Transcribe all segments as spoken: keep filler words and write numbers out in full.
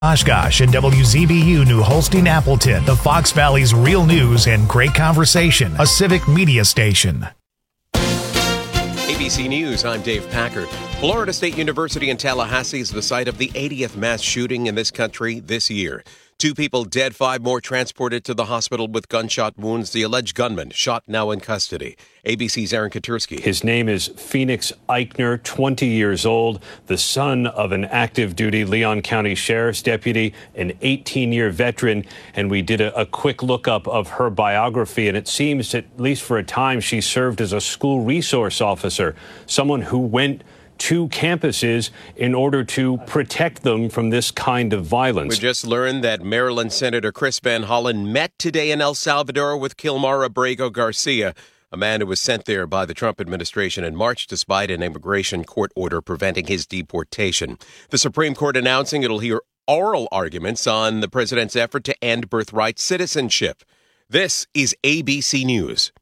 Oshkosh and W Z B U New Holstein Appleton, the Fox Valley's real news and great conversation, a civic media station. A B C News, I'm Dave Packard. Florida State University in Tallahassee is the site of the eightieth mass shooting in this country this year. Two people dead, five more transported to the hospital with gunshot wounds. The alleged gunman shot, now in custody. A B C's Aaron Katersky. His name is Phoenix Eichner, twenty years old, the son of an active-duty Leon County Sheriff's deputy, an eighteen-year veteran. And we did a, a quick look-up of her biography, and it seems, at least for a time, she served as a school resource officer, someone who went to campuses in order to protect them from this kind of violence. We just learned that Maryland Senator Chris Van Hollen met today in El Salvador with Kilmar Abrego Garcia, a man who was sent there by the Trump administration in March despite an immigration court order preventing his deportation. The Supreme Court announcing it'll hear oral arguments on the president's effort to end birthright citizenship. This is A B C News.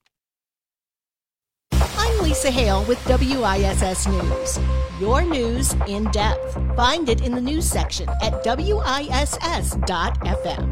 I'm Lisa Hale with W I S S News. Your news in depth. Find it in the news section at W I S S dot F M.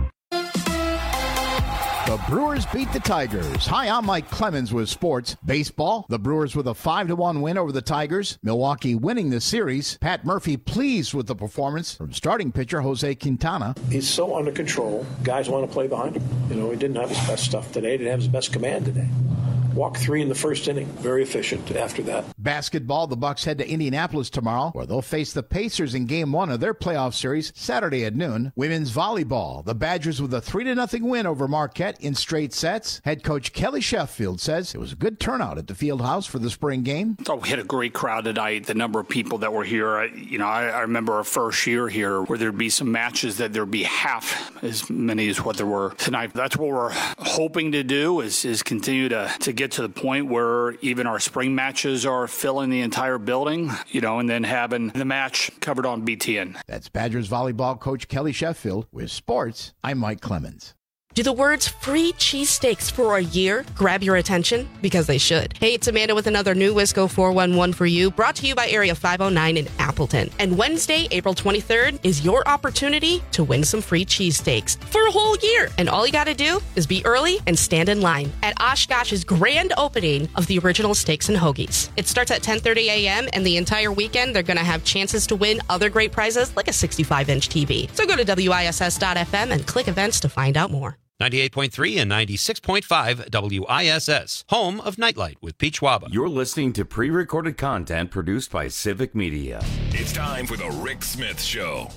The Brewers beat the Tigers. Hi, I'm Mike Clemens with sports. Baseball, the Brewers with a five to one win over the Tigers. Milwaukee winning the series. Pat Murphy pleased with the performance from starting pitcher Jose Quintana. He's so under control. Guys want to play behind him. You know, he didn't have his best stuff today. He didn't have his best command today. Walked three in the first inning. Very efficient after that. Basketball, the Bucks head to Indianapolis tomorrow, where they'll face the Pacers in game one of their playoff series Saturday at noon. Women's volleyball, the Badgers with a three to nothing win over Marquette in straight sets. Head coach Kelly Sheffield says it was a good turnout at the field house for the spring game. I thought we had a great crowd tonight. The number of people that were here, I, you know, I, I remember our first year here where there'd be some matches that there'd be half as many as what there were tonight. That's what we're hoping to do is, is continue to, to get to the point where even our spring matches are filling the entire building, you know, and then having the match covered on B T N. That's Badgers volleyball coach Kelly Sheffield. With sports, I'm Mike Clemens. Do the words free cheesesteaks for a year grab your attention? Because they should. Hey, it's Amanda with another new Wisco four one one for you, brought to you by Area five oh nine in Appleton. And Wednesday, April twenty-third, is your opportunity to win some free cheesesteaks for a whole year. And all you got to do is be early and stand in line at Oshkosh's grand opening of the original Steaks and Hoagies. It starts at ten thirty a.m. and the entire weekend they're going to have chances to win other great prizes like a sixty-five inch T V. So go to W I S S dot F M and click events to find out more. ninety-eight point three and ninety-six point five W I S S, home of Nightlight with Peach Waba. You're listening to pre-recorded content produced by Civic Media. It's time for the Rick Smith Show.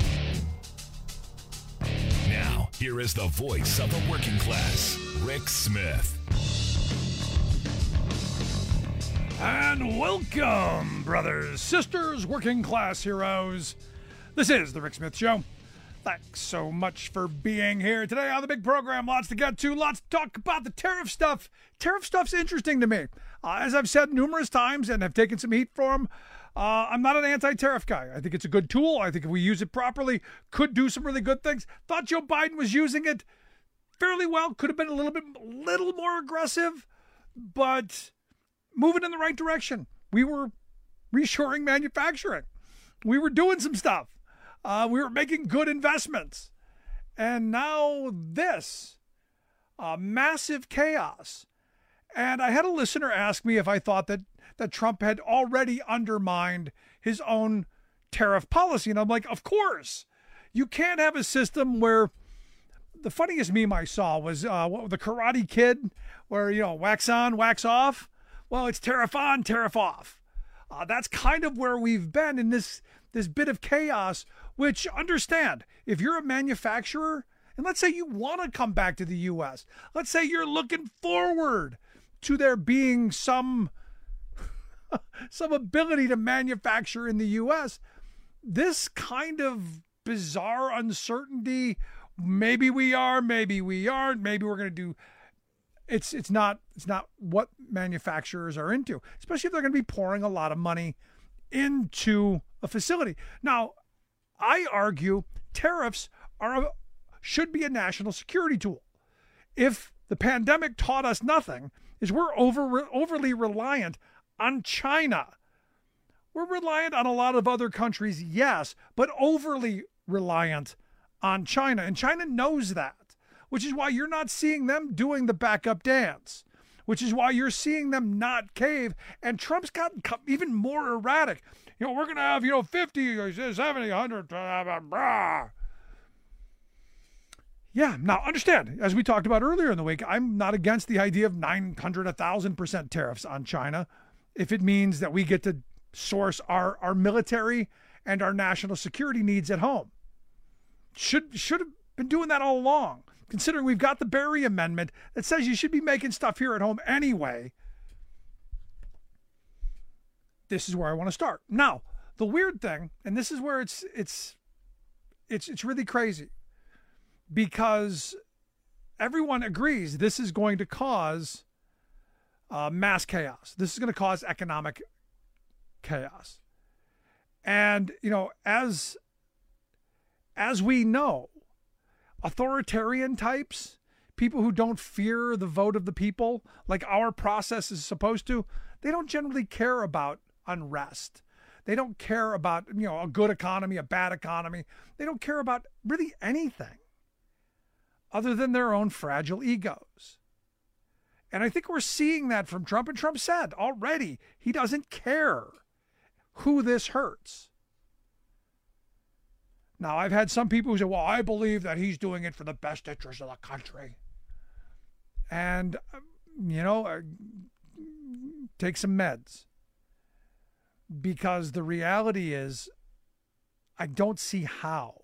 Now, here is the voice of the working class, Rick Smith. And welcome, brothers, sisters, working class heroes. This is the Rick Smith Show. Thanks so much for being here today on the big program. Lots to get to, lots to talk about. The tariff stuff. Tariff stuff's interesting to me. Uh, as I've said numerous times and have taken some heat from, uh, I'm not an anti-tariff guy. I think it's a good tool. I think if we use it properly, could do some really good things. Thought Joe Biden was using it fairly well. Could have been a little bit, little more aggressive, but moving in the right direction. We were reshoring manufacturing. We were doing some stuff. Uh, we were making good investments. And now this, uh, massive chaos. And I had a listener ask me if I thought that, that Trump had already undermined his own tariff policy. And I'm like, of course. You can't have a system where the funniest meme I saw was uh, what, the Karate Kid, where, you know, wax on, wax off. Well, it's tariff on, tariff off. Uh, that's kind of where we've been in this this bit of chaos, which, understand, if you're a manufacturer, and let's say you want to come back to the U S, let's say you're looking forward to there being some, some ability to manufacture in the U S, this kind of bizarre uncertainty, maybe we are, maybe we aren't, maybe we're going to do, it's it's not it's not what manufacturers are into, especially if they're going to be pouring a lot of money into a facility. Now, I argue tariffs are a, should be a national security tool. If the pandemic taught us nothing, is we're over overly reliant on China. We're reliant on a lot of other countries, yes, but overly reliant on China. And China knows that, which is why you're not seeing them doing the backup dance, which is why you're seeing them not cave. And Trump's gotten even more erratic. You know, we're going to have, you know, fifty, seventy, one hundred, blah, blah, blah. Yeah, now understand, as we talked about earlier in the week, I'm not against the idea of nine hundred, one thousand percent tariffs on China if it means that we get to source our, our military and our national security needs at home. Should should have been doing that all along, considering we've got the Berry Amendment that says you should be making stuff here at home anyway. This is where I want to start. Now, the weird thing, and this is where it's it's it's it's really crazy, because everyone agrees this is going to cause uh, mass chaos. This is going to cause economic chaos. And, you know, as as we know, authoritarian types, people who don't fear the vote of the people, like our process is supposed to, they don't generally care about unrest. They don't care about, you know, a good economy, a bad economy. They don't care about really anything other than their own fragile egos. And I think we're seeing that from Trump. And Trump said already he doesn't care who this hurts. Now, I've had some people who say, well, I believe that he's doing it for the best interest of the country. And, you know, uh, take some meds. Because the reality is, I don't see how.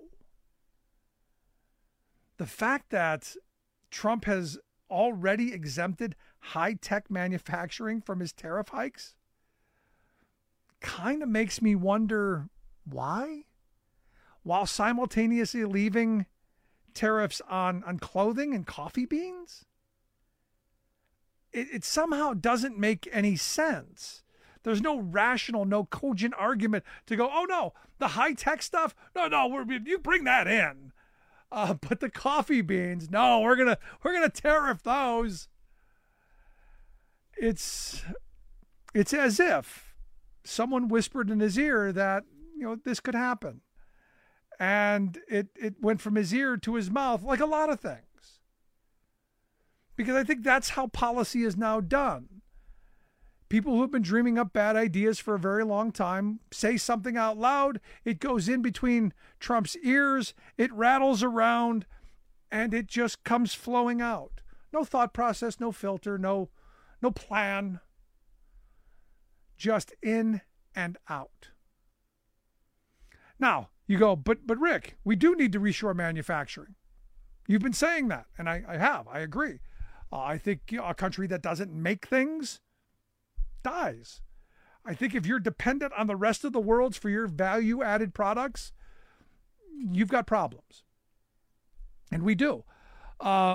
The fact that Trump has already exempted high-tech manufacturing from his tariff hikes kind of makes me wonder why, while simultaneously leaving tariffs on, on clothing and coffee beans. It, it somehow doesn't make any sense. There's no rational, no cogent argument to go, oh no, the high-tech stuff, no, no, we're, you bring that in. Uh, but the coffee beans, no, we're gonna we're gonna tariff those. It's it's as if someone whispered in his ear that, you know, this could happen. And it, it went from his ear to his mouth, like a lot of things. Because I think that's how policy is now done. People who have been dreaming up bad ideas for a very long time say something out loud, it goes in between Trump's ears, it rattles around, and it just comes flowing out. No thought process, no filter, no, no plan. Just in and out. Now, you go, but but Rick, we do need to reshore manufacturing. You've been saying that, and I, I have. I agree. Uh, I think, you know, a country that doesn't make things dies. I think if you're dependent on the rest of the world for your value-added products, you've got problems. And we do. Uh,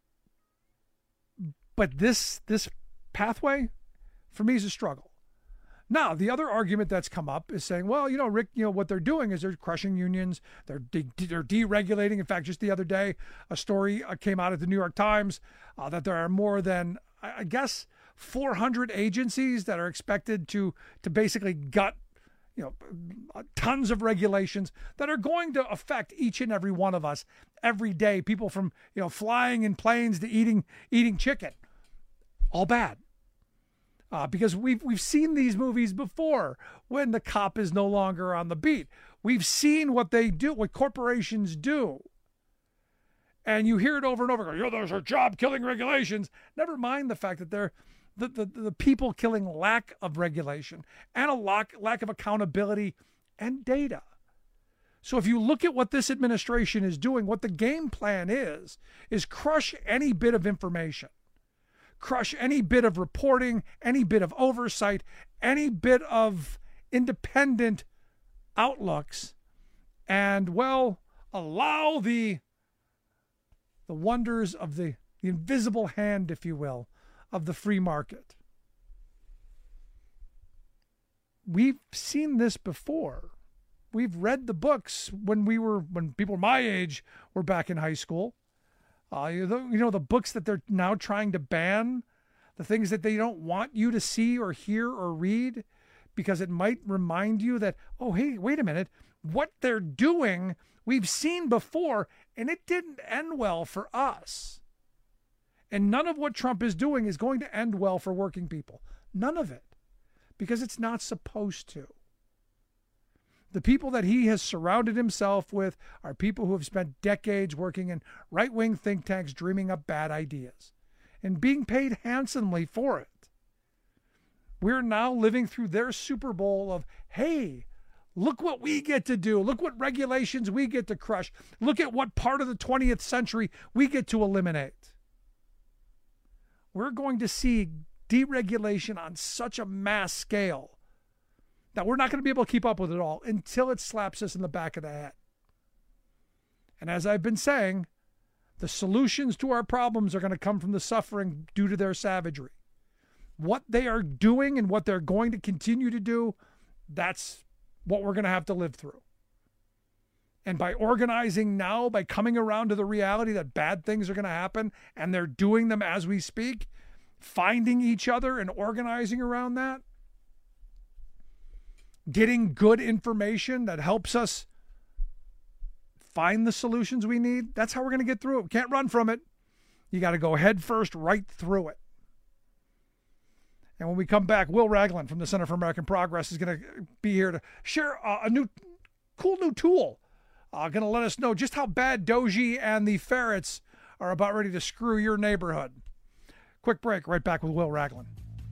but this this pathway, for me, is a struggle. Now, the other argument that's come up is saying, well, you know, Rick, you know, what they're doing is they're crushing unions. They're de- they're deregulating. In fact, just the other day, a story came out at the New York Times uh, that there are more than, I guess, four hundred agencies that are expected to to basically gut, you know, tons of regulations that are going to affect each and every one of us every day. People from, you know, flying in planes to eating eating chicken. All bad. Uh, because we've we've seen these movies before when the cop is no longer on the beat. We've seen what they do, what corporations do. And you hear it over and over. Go, you know, those are job-killing regulations. Never mind the fact that they're the, the, the people-killing lack of regulation and a lack, lack of accountability and data. So if you look at what this administration is doing, what the game plan is, is crush any bit of information. Crush any bit of reporting, any bit of oversight, any bit of independent outlooks, and, well, allow the, the wonders of the, the invisible hand, if you will, of the free market. We've seen this before. We've read the books when we were, when people my age were back in high school. Uh, you know, you know, the books that they're now trying to ban, the things that they don't want you to see or hear or read, because it might remind you that, oh, hey, wait a minute, what they're doing, we've seen before, and it didn't end well for us. And none of what Trump is doing is going to end well for working people. None of it. Because it's not supposed to. The people that he has surrounded himself with are people who have spent decades working in right-wing think tanks dreaming up bad ideas and being paid handsomely for it. We're now living through their Super Bowl of, hey, look what we get to do. Look what regulations we get to crush. Look at what part of the twentieth century we get to eliminate. We're going to see deregulation on such a mass scale that we're not going to be able to keep up with it all until it slaps us in the back of the head. And as I've been saying, the solutions to our problems are going to come from the suffering due to their savagery. What they are doing and what they're going to continue to do, that's what we're going to have to live through. And by organizing now, by coming around to the reality that bad things are going to happen, and they're doing them as we speak, finding each other and organizing around that, getting good information that helps us find the solutions we need, that's how we're going to get through it. We can't run from it. You got to go head first right through it. And when we come back, Will Ragland from the Center for American Progress is going to be here to share uh, a new, cool new tool. Uh, going to let us know just how bad Doji and the ferrets are about ready to screw your neighborhood. Quick break, right back with Will Ragland.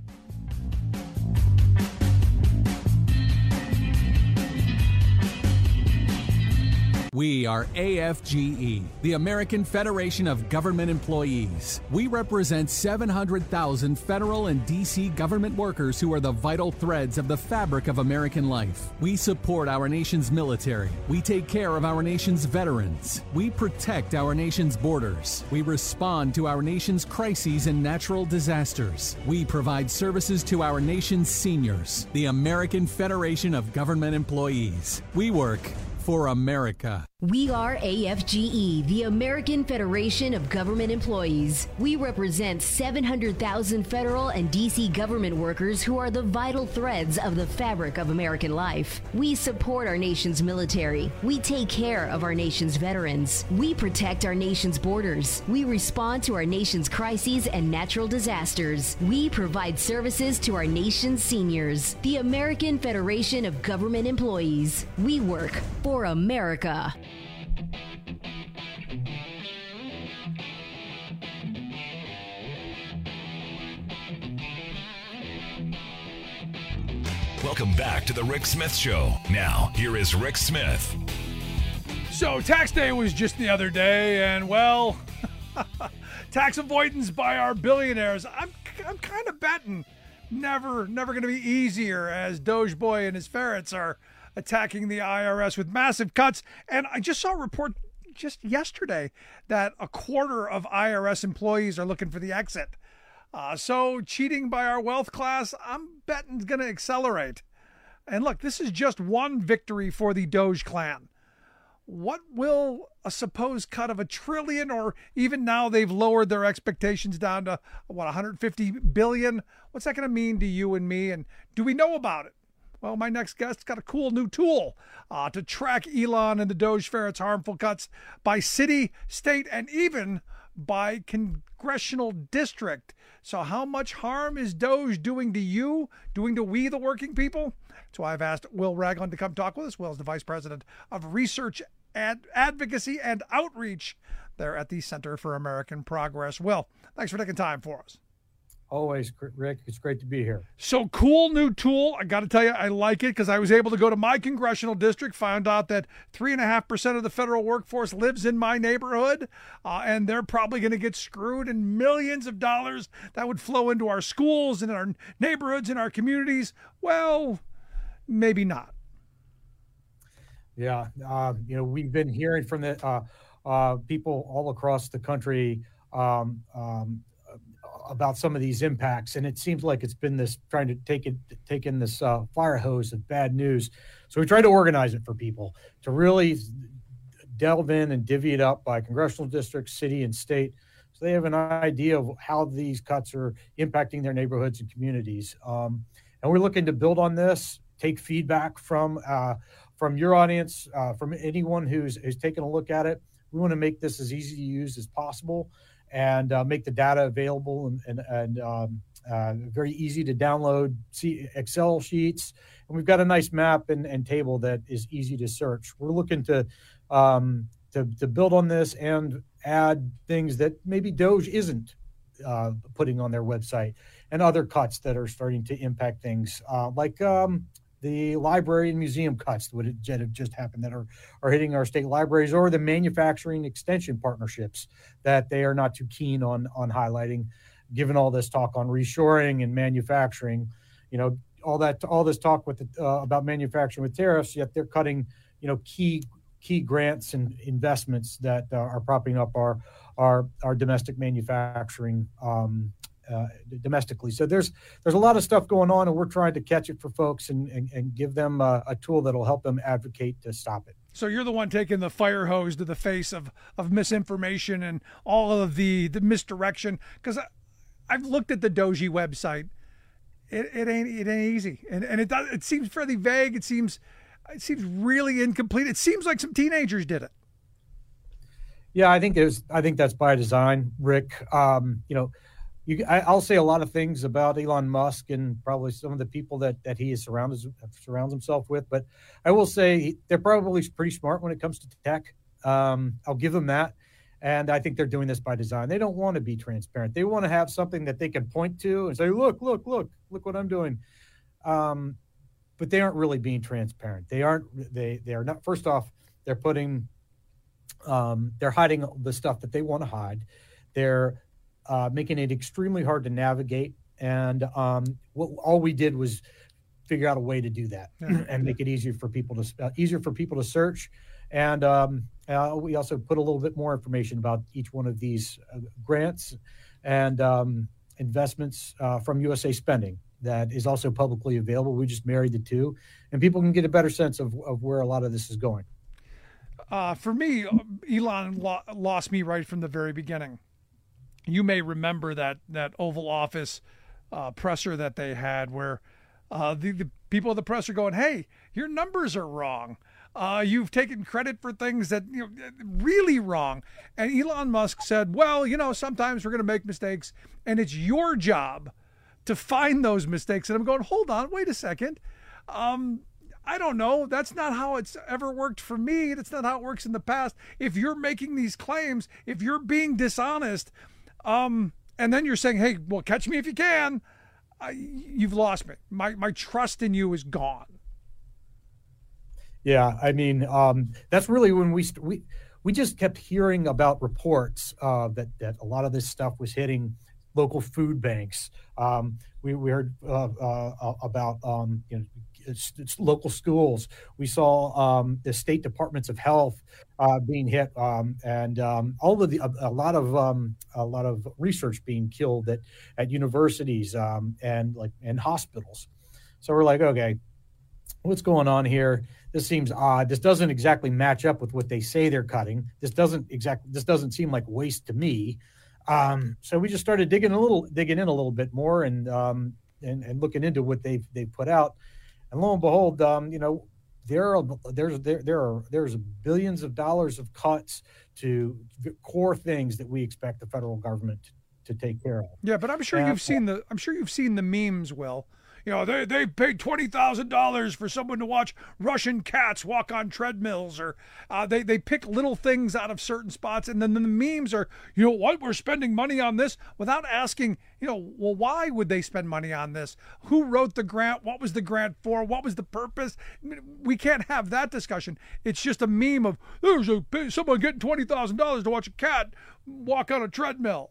We are A F G E, the American Federation of Government Employees. We represent seven hundred thousand federal and D C government workers who are the vital threads of the fabric of American life. We support our nation's military. We take care of our nation's veterans. We protect our nation's borders. We respond to our nation's crises and natural disasters. We provide services to our nation's seniors. The American Federation of Government Employees. We work for America. We are A F G E, the American Federation of Government Employees. We represent seven hundred thousand federal and D C government workers who are the vital threads of the fabric of American life. We support our nation's military. We take care of our nation's veterans. We protect our nation's borders. We respond to our nation's crises and natural disasters. We provide services to our nation's seniors. The American Federation of Government Employees. We work for America. Welcome back to the Rick Smith Show. Now, here is Rick Smith. So, tax day was just the other day, and well, tax avoidance by our billionaires. I'm I'm kind of betting never, never going to be easier as Doge Boy and his ferrets are attacking the I R S with massive cuts. And I just saw a report just yesterday that a quarter of I R S employees are looking for the exit. Uh, so cheating by our wealth class, I'm betting is going to accelerate. And look, this is just one victory for the Doge clan. What will a supposed cut of a trillion, or even now they've lowered their expectations down to, what, one hundred fifty billion? What's that going to mean to you and me? And do we know about it? Well, my next guest's got a cool new tool uh, to track Elon and the Doge ferrets' harmful cuts by city, state, and even by congressional district. So how much harm is Doge doing to you, doing to we, the working people? So I've asked Will Ragland to come talk with us. Will is the Vice President of Research, Ad- Advocacy, and Outreach there at the Center for American Progress. Will, thanks for taking time for us. Always, Rick. It's great to be here. So cool new tool. I got to tell you, I like it because I was able to go to my congressional district, found out that three and a half percent of the federal workforce lives in my neighborhood, uh, and they're probably going to get screwed, and millions of dollars that would flow into our schools and our neighborhoods and our communities. Well, maybe not. Yeah. Uh, you know, we've been hearing from the uh, uh, people all across the country um, um, about some of these impacts, and it seems like it's been this trying to take it, take in this uh, fire hose of bad news. So we tried to organize it for people to really delve in and divvy it up by congressional district, city, and state, so they have an idea of how these cuts are impacting their neighborhoods and communities. Um, and we're looking to build on this, take feedback from uh, from your audience, uh, from anyone who's, who's taken a look at it, we want to make this as easy to use as possible and uh, make the data available and, and, and um, uh, very easy to download see Excel sheets. And we've got a nice map and, and table that is easy to search. We're looking to, um, to, to build on this and add things that maybe Doge isn't uh, putting on their website, and other cuts that are starting to impact things uh, like um, the library and museum cuts that have just happened that are, are hitting our state libraries, or the manufacturing extension partnerships that they are not too keen on, on highlighting, given all this talk on reshoring and manufacturing, you know, all that, all this talk with the, uh, about manufacturing with tariffs, yet they're cutting, you know, key, key grants and investments that uh, are propping up our, our, our domestic manufacturing um, Uh, domestically. So there's there's a lot of stuff going on, and we're trying to catch it for folks and, and, and give them uh, a tool that'll help them advocate to stop it. So you're the one taking the fire hose to the face of, of misinformation and all of the, the misdirection. Because I've looked at the Doji website. It, it ain't it ain't easy, and and it does, it seems fairly vague. It seems it seems really incomplete. It seems like some teenagers did it. Yeah, I think there's I think that's by design, Rick. Um, you know. You, I, I'll say a lot of things about Elon Musk and probably some of the people that, that he is surrounds surrounds himself with, but I will say they're probably pretty smart when it comes to tech. Um, I'll give them that, and I think they're doing this by design. They don't want to be transparent. They want to have something that they can point to and say, "Look, look, look, look what I'm doing." Um, but they aren't really being transparent. They aren't. They they are not. First off, they're putting, um, they're hiding the stuff that they want to hide. They're Uh, making it extremely hard to navigate. And um, what, all we did was figure out a way to do that yeah. and make it easier for people to uh, easier for people to search. And um, uh, we also put a little bit more information about each one of these uh, grants and um, investments uh, from U S A Spending that is also publicly available. We just married the two, and people can get a better sense of, of where a lot of this is going. Uh, for me, Elon lo- lost me right from the very beginning. You may remember that that Oval Office uh, presser that they had where uh, the, the people of the press are going, "Hey, your numbers are wrong. Uh, you've taken credit for things that, you know, really wrong." And Elon Musk said, "Well, you know, sometimes we're going to make mistakes, and it's your job to find those mistakes." And I'm going, hold on, wait a second. Um, I don't know. That's not how it's ever worked for me. That's not how it works in the past. If you're making these claims, if you're being dishonest, Um, and then you're saying, "Hey, well, catch me if you can," I, you've lost me. My my trust in you is gone. Yeah, I mean, um, that's really when we we we just kept hearing about reports uh, that that a lot of this stuff was hitting local food banks. Um, we, we heard uh, uh, about um, you know it's, it's local schools. We saw um, the state departments of health uh, being hit, um, and um, all of the a, a lot of um, a lot of research being killed at at universities um, and like and hospitals. So we're like, okay, what's going on here? This seems odd. This doesn't exactly match up with what they say they're cutting. This doesn't exactly. This doesn't seem like waste to me. Um, so we just started digging a little, digging in a little bit more, and um, and, and looking into what they've they've put out. And lo and behold, um, you know, there are there's there there are there's billions of dollars of cuts to core things that we expect the federal government to, to take care of. Yeah, but I'm sure and, you've seen the I'm sure you've seen the memes, Will. You know, they they paid twenty thousand dollars for someone to watch Russian cats walk on treadmills, or uh, they they pick little things out of certain spots, and then the memes are, you know what, we're spending money on this without asking, you know, well, why would they spend money on this? Who wrote the grant? What was the grant for? What was the purpose? I mean, we can't have that discussion. It's just a meme of there's a someone getting twenty thousand dollars to watch a cat walk on a treadmill.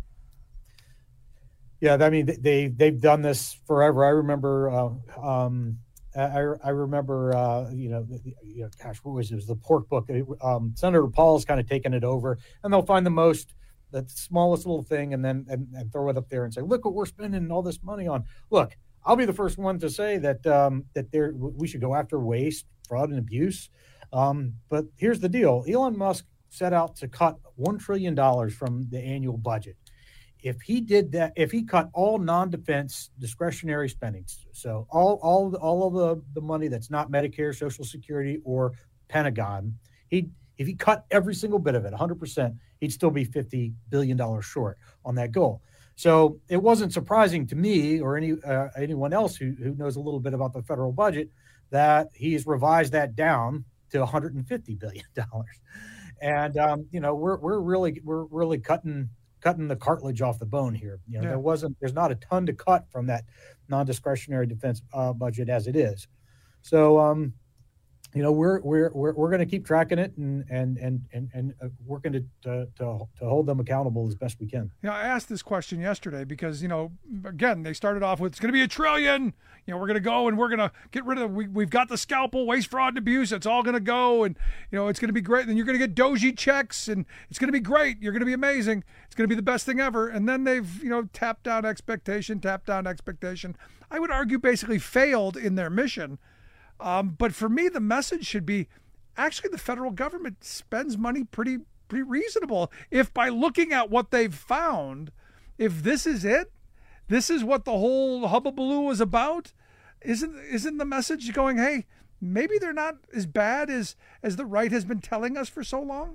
Yeah, I mean, they they've done this forever. I remember, uh, um, I I remember, uh, you know, you know, gosh, what was it? It was the pork book. Um, Senator Paul's kind of taken it over, and they'll find the most, the smallest little thing, and then and, and throw it up there and say, "Look what we're spending all this money on." Look, I'll be the first one to say that um, that there we should go after waste, fraud, and abuse. Um, but here's the deal: Elon Musk set out to cut one trillion dollars from the annual budget. if he did that, if he cut all non-defense discretionary spending, so all all all of the, the money that's not Medicare, Social Security, or Pentagon, he if he cut every single bit of it, one hundred percent, he'd still be fifty billion dollars short on that goal. So it wasn't surprising to me or any uh, anyone else who, who knows a little bit about the federal budget that he's revised that down to one hundred fifty billion dollars. And um, you know, we're we're really we're really cutting cutting the cartilage off the bone here. You know, yeah. there wasn't there's not a ton to cut from that non-discretionary defense uh, budget as it is. So um, you know, we're we're we're we're going to keep tracking it and and and and, and uh, working to, to to to hold them accountable as best we can. Yeah, I asked this question yesterday because, you know, again, they started off with it's going to be a trillion. You know, we're going to go and we're going to get rid of we we've got the scalpel, waste, fraud, and abuse. It's all going to go, and you know, it's going to be great. And then you're going to get Doji checks, and it's going to be great. You're going to be amazing. It's going to be the best thing ever. And then they've, you know, tapped down expectation, tapped down expectation. I would argue basically failed in their mission. Um, but for me, the message should be actually the federal government spends money pretty pretty reasonable. If by looking at what they've found, if this is it, this is what the whole hubbubaloo is about, isn't isn't the message going, hey, maybe they're not as bad as as the right has been telling us for so long?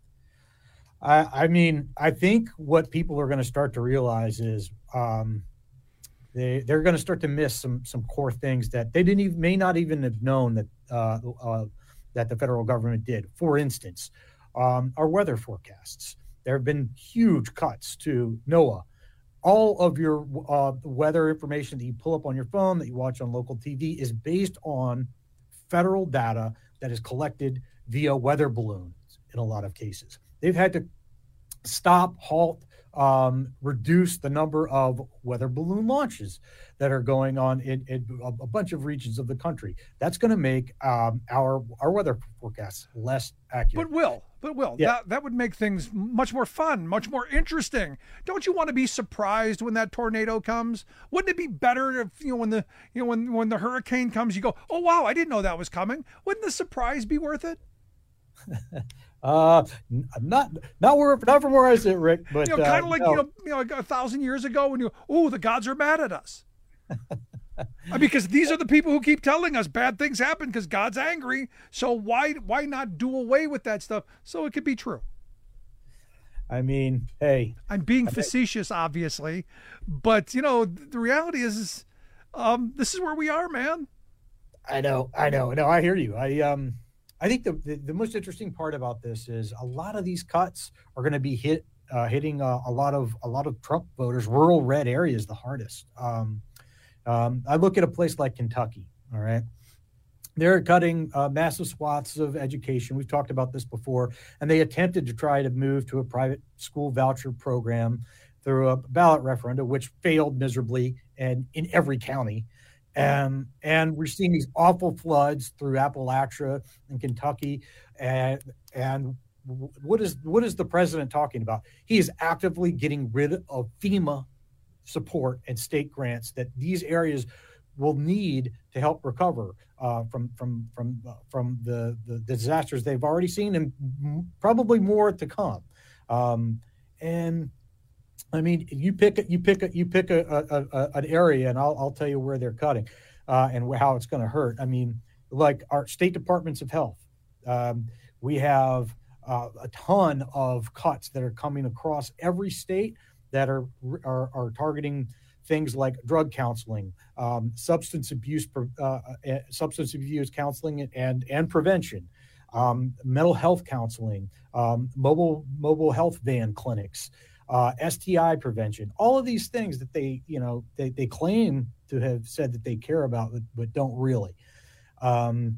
I, I mean, I think what people are going to start to realize is um, They they're going to start to miss some some core things that they didn't even may not even have known that uh, uh, that the federal government did. For instance, um, our weather forecasts. There have been huge cuts to NOAA. All of your uh, weather information that you pull up on your phone, that you watch on local T V, is based on federal data that is collected via weather balloons in a lot of cases. They've had to stop, halt, um, reduce the number of weather balloon launches that are going on in, in a bunch of regions of the country. That's going to make um, our our weather forecasts less accurate. But Will, but Will, yeah. that, that would make things much more fun, much more interesting. Don't you want to be surprised when that tornado comes? Wouldn't it be better if, you know, when the you know when when the hurricane comes, you go, oh wow, I didn't know that was coming. Wouldn't the surprise be worth it? Uh, not not where not from where I sit, Rick. But you know, kind of uh, like no. you know, you know, like a thousand years ago when you, oh, the gods are mad at us, because these are the people who keep telling us bad things happen because God's angry. So why why not do away with that stuff so it could be true? I mean, hey, I'm being I facetious, think... obviously, but you know, the reality is, is um, this is where we are, man. I know, I know, no, I hear you. I um. I think the, the, the most interesting part about this is a lot of these cuts are going to be hit uh, hitting uh, a lot of a lot of Trump voters, rural red areas the hardest. Um, um, I look at a place like Kentucky. All right, they're cutting uh, massive swaths of education. We've talked about this before, and they attempted to try to move to a private school voucher program through a ballot referendum, which failed miserably and in every county. Um, and we're seeing these awful floods through Appalachia and Kentucky. And, and what is what is the president talking about? He is actively getting rid of FEMA support and state grants that these areas will need to help recover uh, from from from uh, from the, the disasters they've already seen, and m- probably more to come. Um, and I mean, you pick a, you pick a, you pick a, a, a, an area, and I'll I'll tell you where they're cutting, uh, and how it's going to hurt. I mean, like our state departments of health, um, we have uh, a ton of cuts that are coming across every state that are are, are targeting things like drug counseling, um, substance abuse, uh, uh, substance abuse counseling, and and prevention, um, mental health counseling, um, mobile mobile health van clinics. Uh, S T I prevention, all of these things that they, you know, they, they claim to have said that they care about, but, but don't really. Um,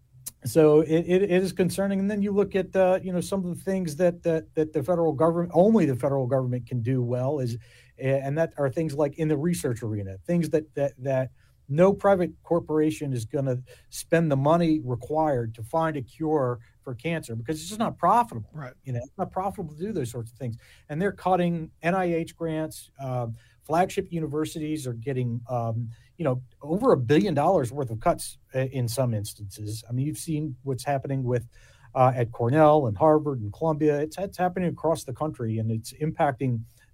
so it, it, it is concerning. And then you look at, uh, you know, some of the things that, that that the federal government, only the federal government can do well is, and that are things like in the research arena, things that that that no private corporation is going to spend the money required to find a cure for cancer because it's just not profitable. Right. You know, it's not profitable to do those sorts of things. And they're cutting N I H grants. Um, flagship universities are getting, um, you know, over a billion dollars worth of cuts in some instances. I mean, you've seen what's happening with uh, at Cornell and Harvard and Columbia. It's, it's happening across the country, and it's impacting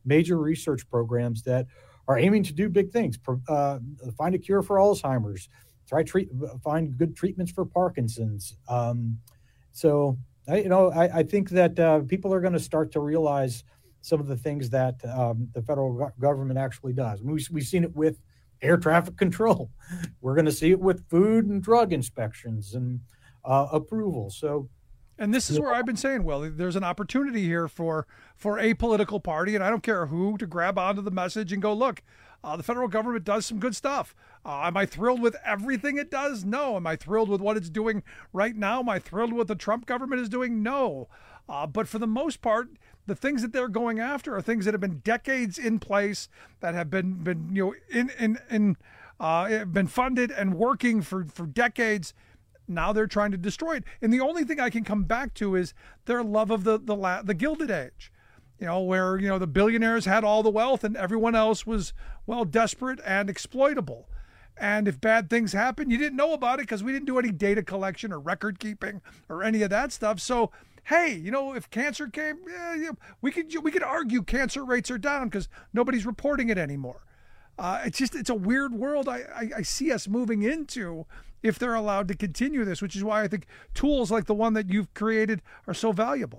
major research programs that are aiming to do big things, uh, find a cure for Alzheimer's, try treat, find good treatments for Parkinson's. Um, so, I, you know, I, I think that uh, people are going to start to realize some of the things that um, the federal go- government actually does. We, we've seen it with air traffic control. We're going to see it with food and drug inspections and uh, approval. So, and this is where I've been saying, Will, there's an opportunity here for for a political party, and I don't care who, to grab onto the message and go, look, uh, the federal government does some good stuff. Uh, am I thrilled with everything it does? No. Am I thrilled with what it's doing right now? Am I thrilled with what the Trump government is doing? No. Uh, but for the most part, the things that they're going after are things that have been decades in place, that have been been you know in in in uh, been funded and working for for decades. Now they're trying to destroy it. And the only thing I can come back to is their love of the the la- the Gilded Age, you know, where, you know, the billionaires had all the wealth and everyone else was, well, desperate and exploitable. And if bad things happen, you didn't know about it because we didn't do any data collection or record keeping or any of that stuff. So, hey, you know, if cancer came, yeah, yeah, we could we could argue cancer rates are down because nobody's reporting it anymore. Uh, it's just, it's a weird world I, I, I see us moving into if they're allowed to continue this, which is why I think tools like the one that you've created are so valuable.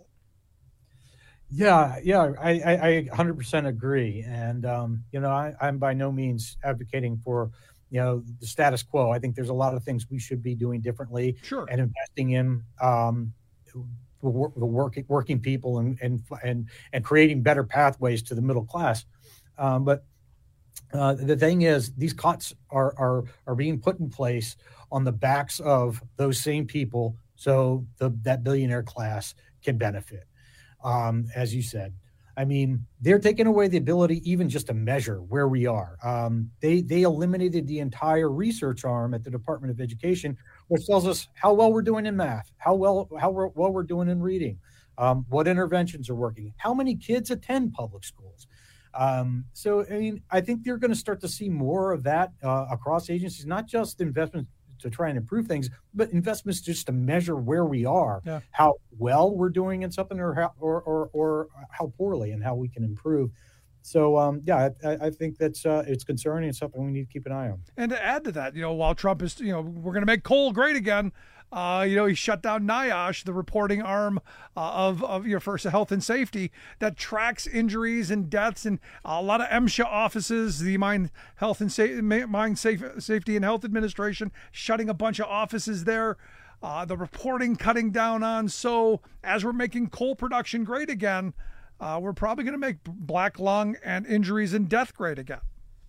Yeah, yeah, I, I, I one hundred percent agree. And, um, you know, I, I'm by no means advocating for, you know, the status quo. I think there's a lot of things we should be doing differently. Sure. And investing in um, the, work, the working, working people and, and, and, and creating better pathways to the middle class. Um, but Uh, the thing is, these cuts are, are are being put in place on the backs of those same people, so the, that billionaire class can benefit. Um, as you said, I mean, they're taking away the ability even just to measure where we are. Um, they they eliminated the entire research arm at the Department of Education, which tells us how well we're doing in math, how well how we're, well we're doing in reading, um, what interventions are working, how many kids attend public schools. Um, so, I mean, I think you're going to start to see more of that uh, across agencies, not just investments to try and improve things, but investments just to measure where we are, yeah. how well we're doing in something, or how, or, or, or how poorly, and how we can improve. So, um, yeah, I, I think that's uh, it's concerning and something we need to keep an eye on. And to add to that, you know, while Trump is, you know, we're going to make coal great again. Uh, you know, he shut down NIOSH, the reporting arm uh, of, of your first health and safety that tracks injuries and deaths, and a lot of MSHA offices, the Mine Health and Sa- Mine Safe- Safety and Health Administration, shutting a bunch of offices there. Uh, the reporting cutting down on. So as we're making coal production great again, uh, we're probably going to make black lung and injuries and death great again.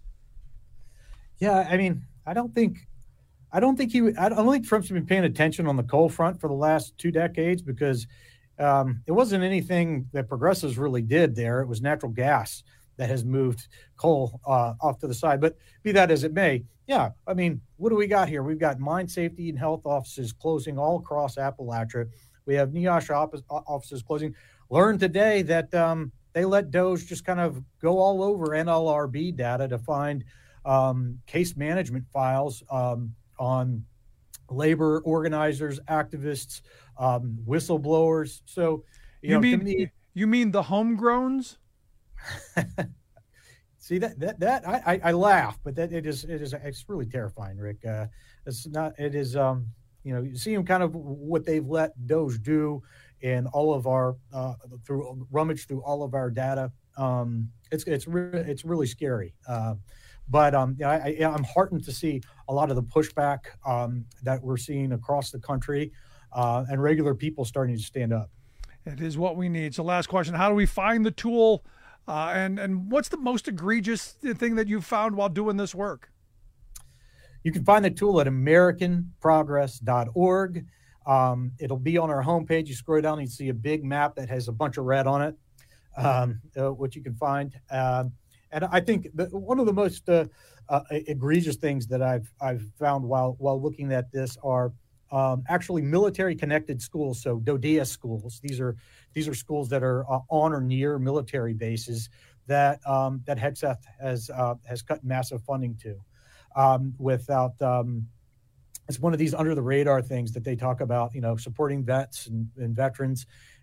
Yeah, I mean, I don't think. I don't think he. I don't think Trump's been paying attention on the coal front for the last two decades because um, it wasn't anything that progressives really did there. It was natural gas that has moved coal uh, off to the side. But be that as it may, yeah. I mean, what do we got here? We've got mine safety and health offices closing all across Appalachia. We have NIOSH offices closing. Learned today that um, they let DOJ just kind of go all over N L R B data to find um, case management files. Um, on labor organizers, activists, um, whistleblowers. So, you, you know, mean me, you mean the homegrowns? See that that that I, I laugh, but that it is it is it's really terrifying, Rick. Uh, it's not. It is. Um, you know, you see them kind of what they've let DOJ do in all of our uh, through rummage through all of our data. Um, it's it's re- it's really scary. Uh, But um, I, I, I'm heartened to see a lot of the pushback um, that we're seeing across the country uh, and regular people starting to stand up. It is what we need. So last question, how do we find the tool uh, and, and what's the most egregious thing that you've found while doing this work? You can find the tool at american progress dot org. Um, it'll be on our homepage. You scroll down and you see a big map that has a bunch of red on it, um, uh, which you can find. Uh, And I think that one of the most uh, uh, egregious things that I've I've found while while looking at this are um, actually military-connected schools. So D O D E S schools. These are these are schools that are uh, on or near military bases that um, that Hegseth has uh, has cut massive funding to. Um, without um, it's one of these under the radar things that they talk about. You know, supporting vets and, and veterans.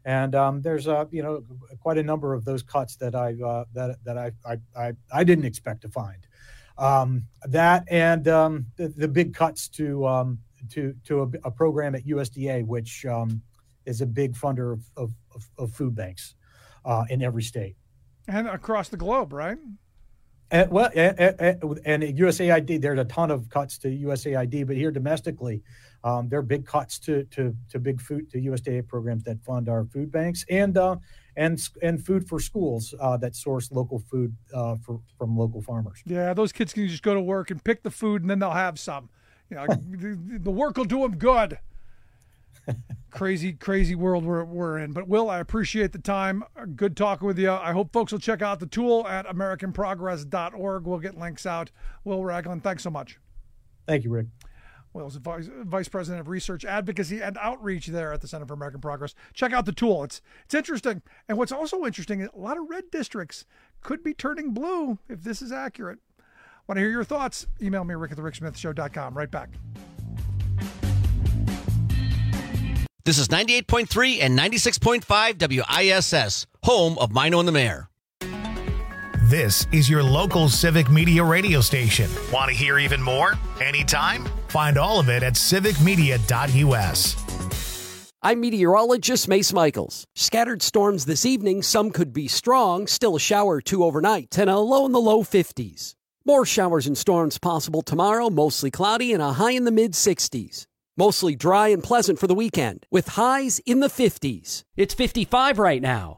And um, there's uh, you know quite a number of those cuts that I uh, that that I, I I I didn't expect to find. Um, that and um, the, the big cuts to um, to to a, a program at U S D A, which um, is a big funder of of, of, of food banks uh, in every state and across the globe, right? And, well, and, and at U S A I D, there's a ton of cuts to U S A I D, but here domestically, um, there are big cuts to to to big food to U S D A programs that fund our food banks and uh, and and food for schools uh, that source local food uh, for, from local farmers. Yeah, those kids can just go to work and pick the food, and then they'll have some. You know, the, the work will do them good. Crazy, crazy world we're, we're in. But, Will, I appreciate the time. Good talking with you. I hope folks will check out the tool at american progress dot org. We'll get links out. Will Ragland, thanks so much. Thank you, Rick. Will's Vice, Vice President of Research, Advocacy, and Outreach there at the Center for American Progress. Check out the tool. It's it's interesting. And what's also interesting is a lot of red districts could be turning blue if this is accurate. Want to hear your thoughts? Email me, rick at the rick smith show dot com. Right back. This is ninety-eight point three and ninety-six point five W I S S, home of Mino and the Mayor. This is your local civic media radio station. Want to hear even more? Anytime? Find all of it at civic media dot U S. I'm meteorologist Mace Michaels. Scattered storms this evening. Some could be strong. Still a shower or two overnight and a low in the low fifties. More showers and storms possible tomorrow. Mostly cloudy and a high in the mid sixties. Mostly dry and pleasant for the weekend, with highs in the fifties. It's fifty-five right now.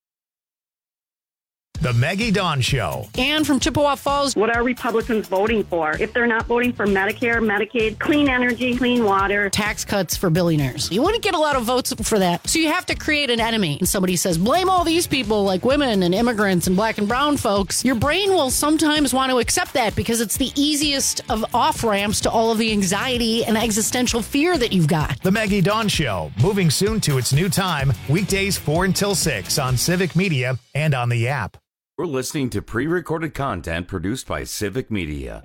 The Maggie Dawn Show. Ann from Chippewa Falls. What are Republicans voting for? If they're not voting for Medicare, Medicaid, clean energy, clean water. Tax cuts for billionaires. You wouldn't get a lot of votes for that. So you have to create an enemy. And somebody says, blame all these people like women and immigrants and black and brown folks. Your brain will sometimes want to accept that because it's the easiest of off-ramps to all of the anxiety and existential fear that you've got. The Maggie Dawn Show, moving soon to its new time, weekdays four until six on Civic Media and on the app. We're listening to pre-recorded content produced by Civic Media.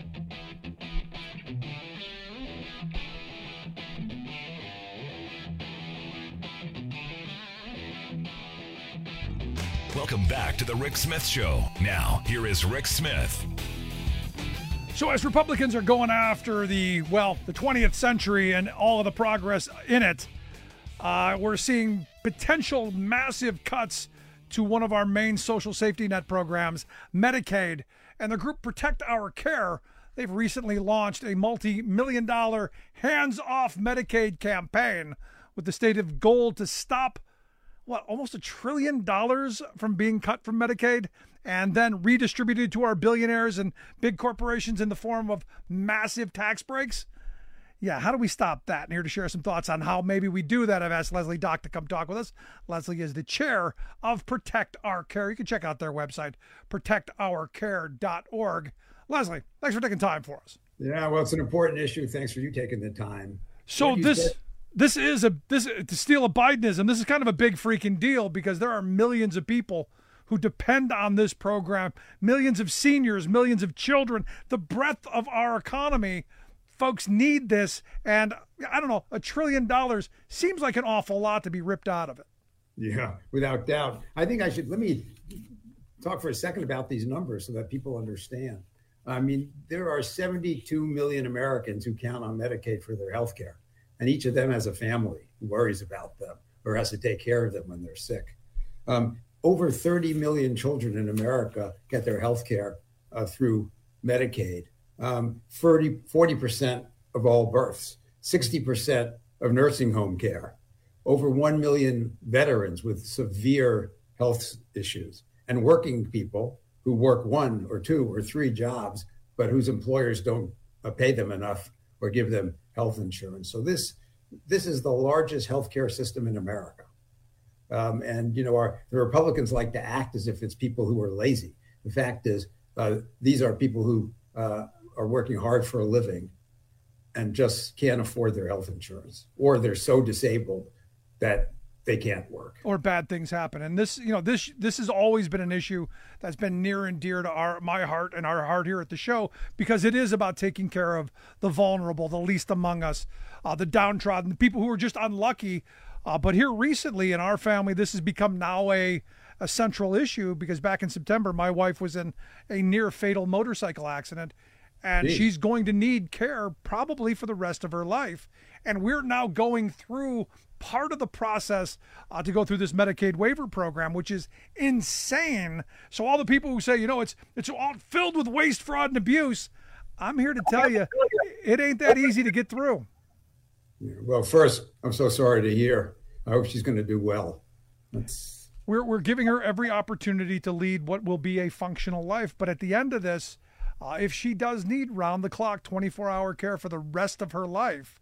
Welcome back to the Rick Smith Show. Now, here is Rick Smith. So as Republicans are going after the, well, the twentieth century and all of the progress in it, uh, we're seeing potential massive cuts to one of our main social safety net programs, Medicaid, and the group Protect Our Care. They've recently launched a multi-million dollar hands-off Medicaid campaign with the stated goal to stop, what, almost a trillion dollars from being cut from Medicaid and then redistributed to our billionaires and big corporations in the form of massive tax breaks. Yeah, how do we stop that? And here to share some thoughts on how maybe we do that, I've asked Leslie Dock to come talk with us. Leslie is the chair of Protect Our Care. You can check out their website, protect our care dot org. Leslie, thanks for taking time for us. Yeah, well, it's an important issue. Thanks for you taking the time. So this said- this is a this to steal a Bidenism. This is kind of a big freaking deal because there are millions of people who depend on this program, millions of seniors, millions of children, the breadth of our economy. Folks need this, and I don't know, a trillion dollars seems like an awful lot to be ripped out of it. Yeah, without doubt. I think I should, let me talk for a second about these numbers so that people understand. I mean, there are seventy-two million Americans who count on Medicaid for their health care, and each of them has a family who worries about them or has to take care of them when they're sick. Um, over thirty million children in America get their health care uh, through Medicaid. Um, forty percent of all births, sixty percent of nursing home care, over one million veterans with severe health issues, and working people who work one or two or three jobs, but whose employers don't uh, pay them enough or give them health insurance. So this this is the largest healthcare system in America. Um, and, you know, our, the Republicans like to act as if it's people who are lazy. The fact is, uh, these are people who uh, are working hard for a living and just can't afford their health insurance, or they're so disabled that they can't work, or bad things happen. And this, you know, this this has always been an issue that's been near and dear to our my heart and our heart here at the show, because it is about taking care of the vulnerable, the least among us, uh, the downtrodden, the people who are just unlucky Uh, but here recently in our family, this has become now a, a central issue because back in September, my wife was in a near fatal motorcycle accident, and Jeez. she's going to need care probably for the rest of her life. And we're now going through part of the process uh, to go through this Medicaid waiver program, which is insane. So all the people who say, you know, it's it's all filled with waste, fraud, and abuse, I'm here to tell you, it ain't that easy to get through. Well, first, I'm so sorry to hear. I hope she's going to do well. That's... We're we're giving her every opportunity to lead what will be a functional life. But at the end of this, uh, if she does need round-the-clock, twenty-four hour care for the rest of her life,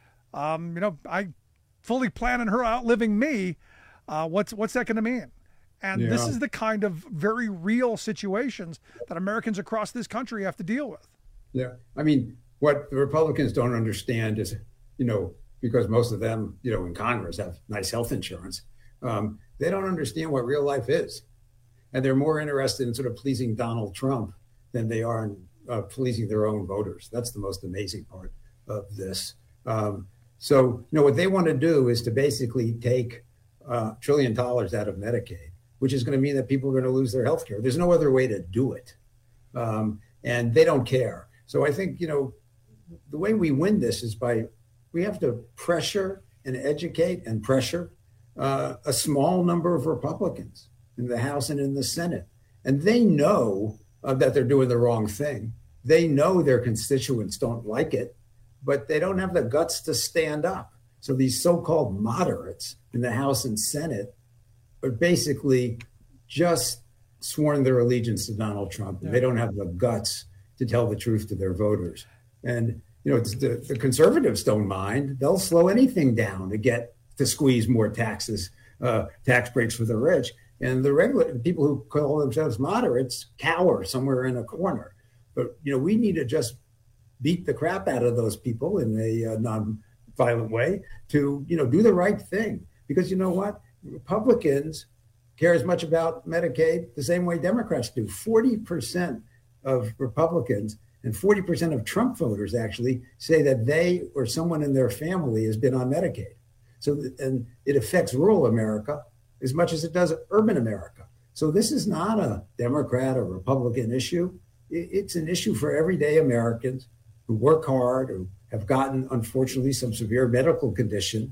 um, you know, I fully plan on her outliving me. Uh, what's what's that going to mean? And yeah. this is the kind of very real situations that Americans across this country have to deal with. Yeah, I mean, what the Republicans don't understand is, you know, because most of them, you know, in Congress have nice health insurance, um, they don't understand what real life is. And they're more interested in sort of pleasing Donald Trump than they are in uh, pleasing their own voters. That's the most amazing part of this. Um, so, you know, what they want to do is to basically take a uh, trillion dollars out of Medicaid, which is going to mean that people are going to lose their health care. There's no other way to do it. Um, and they don't care. So I think, you know, the way we win this is by, we have to pressure and educate and pressure uh, a small number of Republicans in the House and in the Senate. And they know uh, that they're doing the wrong thing. They know their constituents don't like it, but they don't have the guts to stand up. So these so-called moderates in the House and Senate are basically just sworn their allegiance to Donald Trump. And yeah. they don't have the guts to tell the truth to their voters. And, you know, the, the conservatives don't mind. They'll slow anything down to get to squeeze more taxes, uh, tax breaks for the rich. And the regular people who call themselves moderates cower somewhere in a corner. But, you know, we need to just beat the crap out of those people in a uh, non-violent way to, you know, do the right thing. Because you know what? Republicans care as much about Medicaid the same way Democrats do. forty percent of Republicans and forty percent of Trump voters actually say that they or someone in their family has been on Medicaid. So, and it affects rural America as much as it does urban America. So this is not a Democrat or Republican issue. It's an issue for everyday Americans who work hard, who have gotten, unfortunately, some severe medical condition,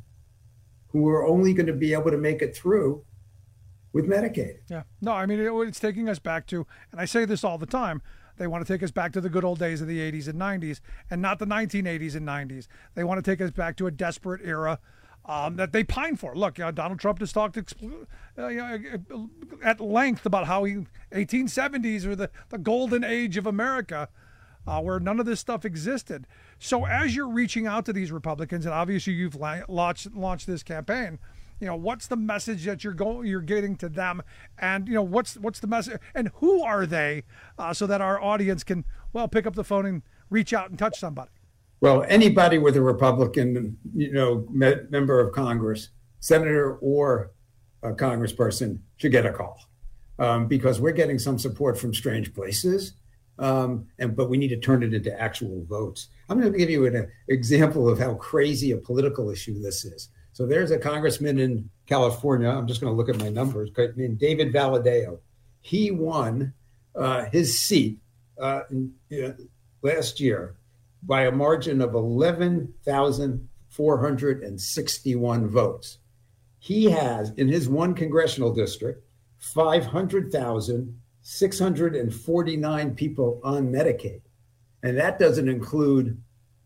who are only going to be able to make it through with Medicaid. Yeah. No, I mean, it, it's taking us back to, and I say this all the time, they want to take us back to the good old days of the eighties and nineties and not the nineteen eighties and nineties. They want to take us back to a desperate era um, that they pine for. Look, you know, Donald Trump has talked expl- uh, you know, at length about how he eighteen seventies were the, the golden age of America, uh, where none of this stuff existed. So as you're reaching out to these Republicans, and obviously you've la- launched launched this campaign, you know, what's the message that you're going, you're getting to them, and you know, what's what's the message, and who are they, uh, so that our audience can well pick up the phone and reach out and touch somebody. Well, anybody with a Republican, you know, me- member of Congress, senator or a congressperson should get a call, um, because we're getting some support from strange places, um, and but we need to turn it into actual votes. I'm going to give you an example of how crazy a political issue this is. So there's a congressman in California. I'm just going to look at my numbers. Named David Valadao. He won uh, his seat uh, in, uh, last year by a margin of eleven thousand four hundred sixty-one votes. He has, in his one congressional district, five hundred thousand six hundred forty-nine people on Medicaid. And that doesn't include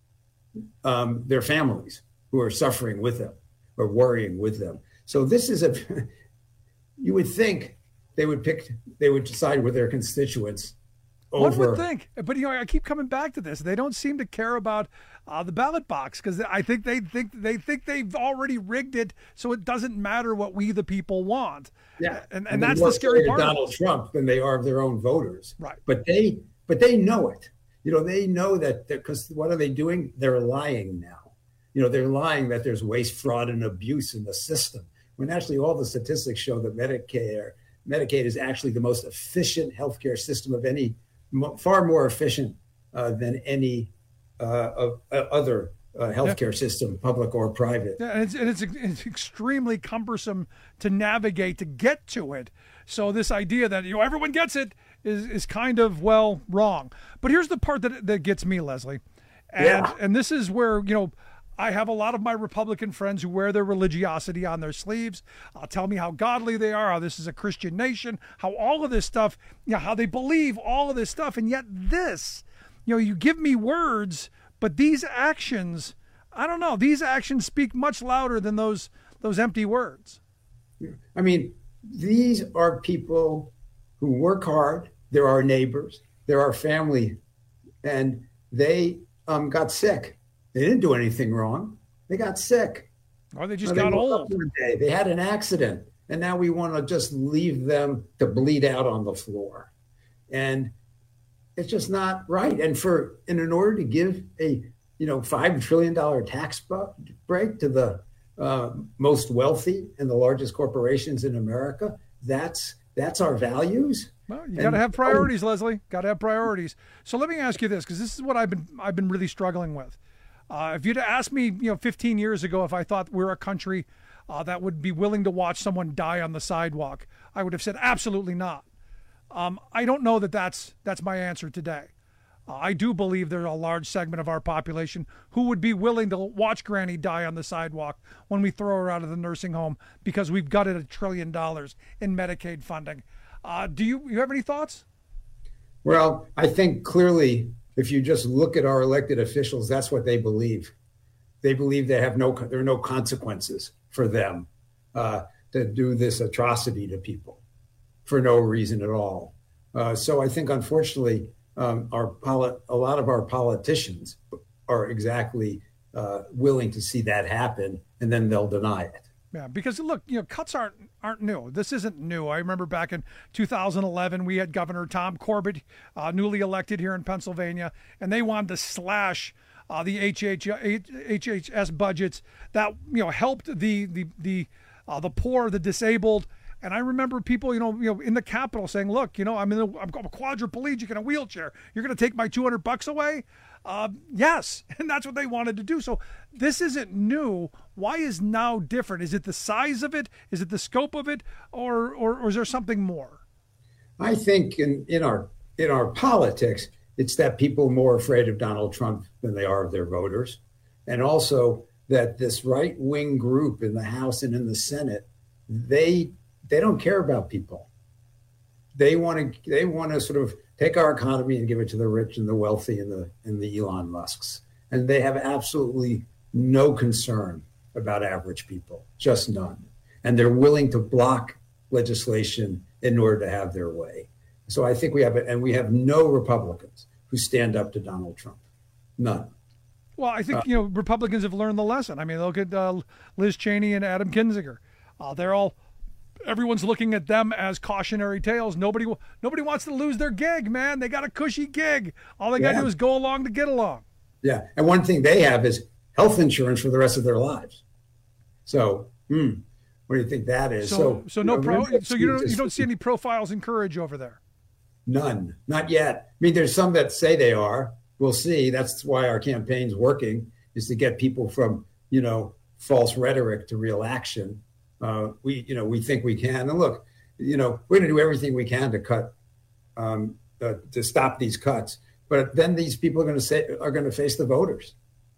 um, their families who are suffering with them or worrying with them. So this is a, you would think they would pick, they would decide with their constituents over. One would think, but you know, I keep coming back to this. They don't seem to care about uh, the ballot box because I think they think they think they've already rigged it, so it doesn't matter what we the people want. Yeah, and and, and that's the scary part. Donald Trump than they are of their own voters. Right, but they but they know it. You know, they know that because what are they doing? They're lying now. You know, they're lying that there's waste, fraud, and abuse in the system. When actually all the statistics show that Medicare, Medicaid is actually the most efficient healthcare system of any, far more efficient uh, than any uh, of uh, other uh, healthcare yeah. system, public or private. Yeah, and it's, and it's it's extremely cumbersome to navigate to get to it. So this idea that you know everyone gets it is is kind of well wrong. But here's the part that that gets me, Leslie, and yeah. and this is where you know. I have a lot of my Republican friends who wear their religiosity on their sleeves. Uh, tell me how godly they are, how this is a Christian nation, how all of this stuff, you know, how they believe all of this stuff. And yet this, you know, you give me words, but these actions, I don't know, these actions speak much louder than those those empty words. I mean, these are people who work hard. They're our neighbors. They're our family. And they um, got sick. They didn't do anything wrong. They got sick. Or they just no, got they old. One day. They had an accident. And now we want to just leave them to bleed out on the floor. And it's just not right. And for and in order to give a you know five trillion dollars tax break to the uh, most wealthy and the largest corporations in America, that's that's our values. Well, you got to have priorities, oh, Leslie. Got to have priorities. So let me ask you this, because this is what I've been I've been really struggling with. Uh, if you'd asked me, you know, fifteen years ago, if I thought we're a country uh, that would be willing to watch someone die on the sidewalk, I would have said absolutely not. Um, I don't know that that's that's my answer today. Uh, I do believe there's a large segment of our population who would be willing to watch Granny die on the sidewalk when we throw her out of the nursing home because we've gutted a trillion dollars in Medicaid funding. Uh, do you you have any thoughts? Well, I think clearly, if you just look at our elected officials, that's what they believe. They believe they have no, there are no consequences for them uh, to do this atrocity to people for no reason at all. Uh, so I think, unfortunately, um, our poli- a lot of our politicians are exactly uh, willing to see that happen, and then they'll deny it. Yeah, because look, you know, cuts aren't aren't new. This isn't new. I remember back in two thousand eleven, we had Governor Tom Corbett, uh, newly elected here in Pennsylvania, and they wanted to slash uh, the H H S budgets that you know helped the the the uh, the poor, the disabled. And I remember people, you know, you know, in the Capitol saying, "Look, you know, I'm in a, I'm a quadriplegic in a wheelchair. You're going to take my two hundred bucks away?" Uh, yes, and that's what they wanted to do. So this isn't new. Why is now different? Is it the size of it? Is it the scope of it, or or, or is there something more? I think in, in our in our politics, it's that people are more afraid of Donald Trump than they are of their voters, and also that this right wing group in the House and in the Senate, they they don't care about people. They want to they want to sort of take our economy and give it to the rich and the wealthy and the and the Elon Musks. And they have absolutely no concern about average people, just none. And they're willing to block legislation in order to have their way. So I think we have, and we have no Republicans who stand up to Donald Trump. None. Well, I think, uh, you know, Republicans have learned the lesson. I mean, look at uh, Liz Cheney and Adam Kinzinger. Uh, they're all, everyone's looking at them as cautionary tales. Nobody nobody wants to lose their gig, man. They got a cushy gig. All they got to yeah. do is go along to get along. Yeah. And one thing they have is health insurance for the rest of their lives. So, hmm, what do you think that is? So, so, so no pro. So you don't you don't see any profiles in courage over there? None, not yet. I mean, there's some that say they are. We'll see. That's why our campaign's working, is to get people from, you know, false rhetoric to real action. Uh, we, you know, we think we can. And look, you know, we're going to do everything we can to cut, um, uh, to stop these cuts. But then these people are going to say are going to face the voters,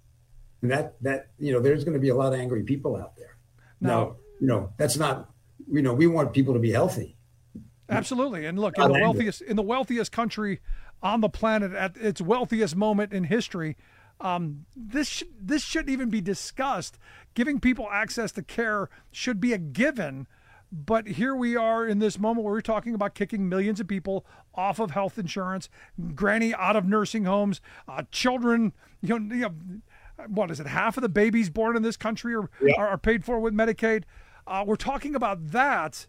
and that that you know, there's going to be a lot of angry people out there. No. Now, you know, that's not. You know, we want people to be healthy. Absolutely. And look, in the wealthiest in the wealthiest country on the planet at its wealthiest moment in history, um, this sh- this shouldn't even be discussed. Giving people access to care should be a given. But here we are in this moment where we're talking about kicking millions of people off of health insurance, Granny out of nursing homes, uh, children, you know, you know, what is it? Half of the babies born in this country are, yeah. are, are paid for with Medicaid. Uh, we're talking about that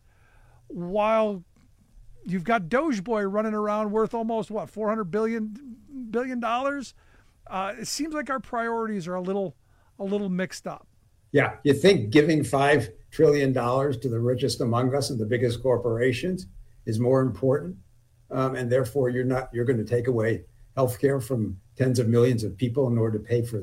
while you've got Doge Boy running around worth almost, what, four hundred billion billion dollars? Uh, it seems like our priorities are a little a little mixed up. Yeah, you think giving five trillion dollars to the richest among us and the biggest corporations is more important, um, and therefore you're not you're going to take away health care from tens of millions of people in order to pay for that?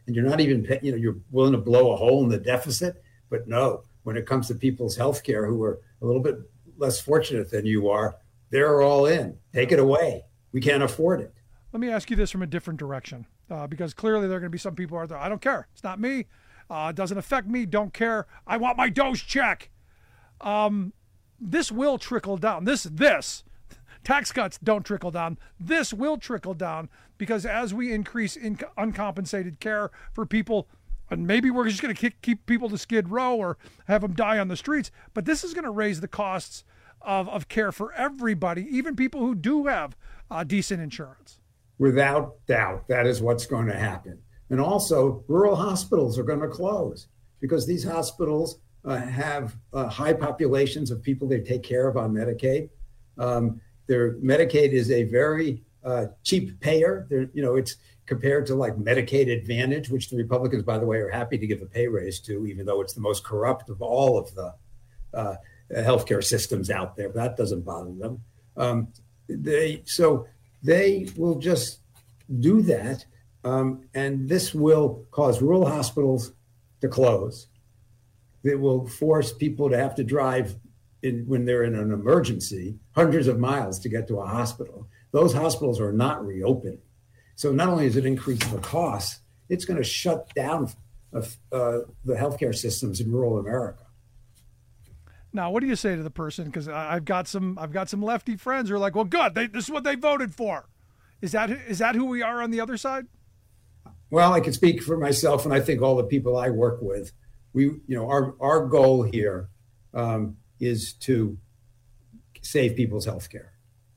and you're not even, pay, you know, you're willing to blow a hole in the deficit. But no, when it comes to people's health care who are a little bit less fortunate than you are, they're all in. Take it away. We can't afford it. Let me ask you this from a different direction, uh, because clearly there are going to be some people out there, I don't care. It's not me. Uh, it doesn't affect me. Don't care. I want my dose check. Um, this will trickle down. This, this, tax cuts don't trickle down. This will trickle down because as we increase in uncompensated care for people, and maybe we're just going to keep people to Skid Row or have them die on the streets, but this is going to raise the costs of, of care for everybody, even people who do have uh, decent insurance. Without doubt, that is what's going to happen. And also, rural hospitals are going to close because these hospitals uh, have uh, high populations of people they take care of on Medicaid. Um, their Medicaid is a very uh, cheap payer. They're, you know, it's compared to like Medicaid Advantage, which the Republicans, by the way, are happy to give a pay raise to, even though it's the most corrupt of all of the uh, healthcare systems out there. But that doesn't bother them. Um, they so they will just do that, um, and this will cause rural hospitals to close. It will force people to have to drive in, when they're in an emergency hundreds of miles to get to a hospital. Those hospitals are not reopening. So not only does it increase the costs, it's going to shut down uh, uh, the healthcare systems in rural America. Now, what do you say to the person? Because I've got some, I've got some lefty friends who are like, "Well, good, they, this is what they voted for." Is that is that who we are on the other side? Well, I can speak for myself, and I think all the people I work with. We, you know, our our goal here um, is to save people's health care.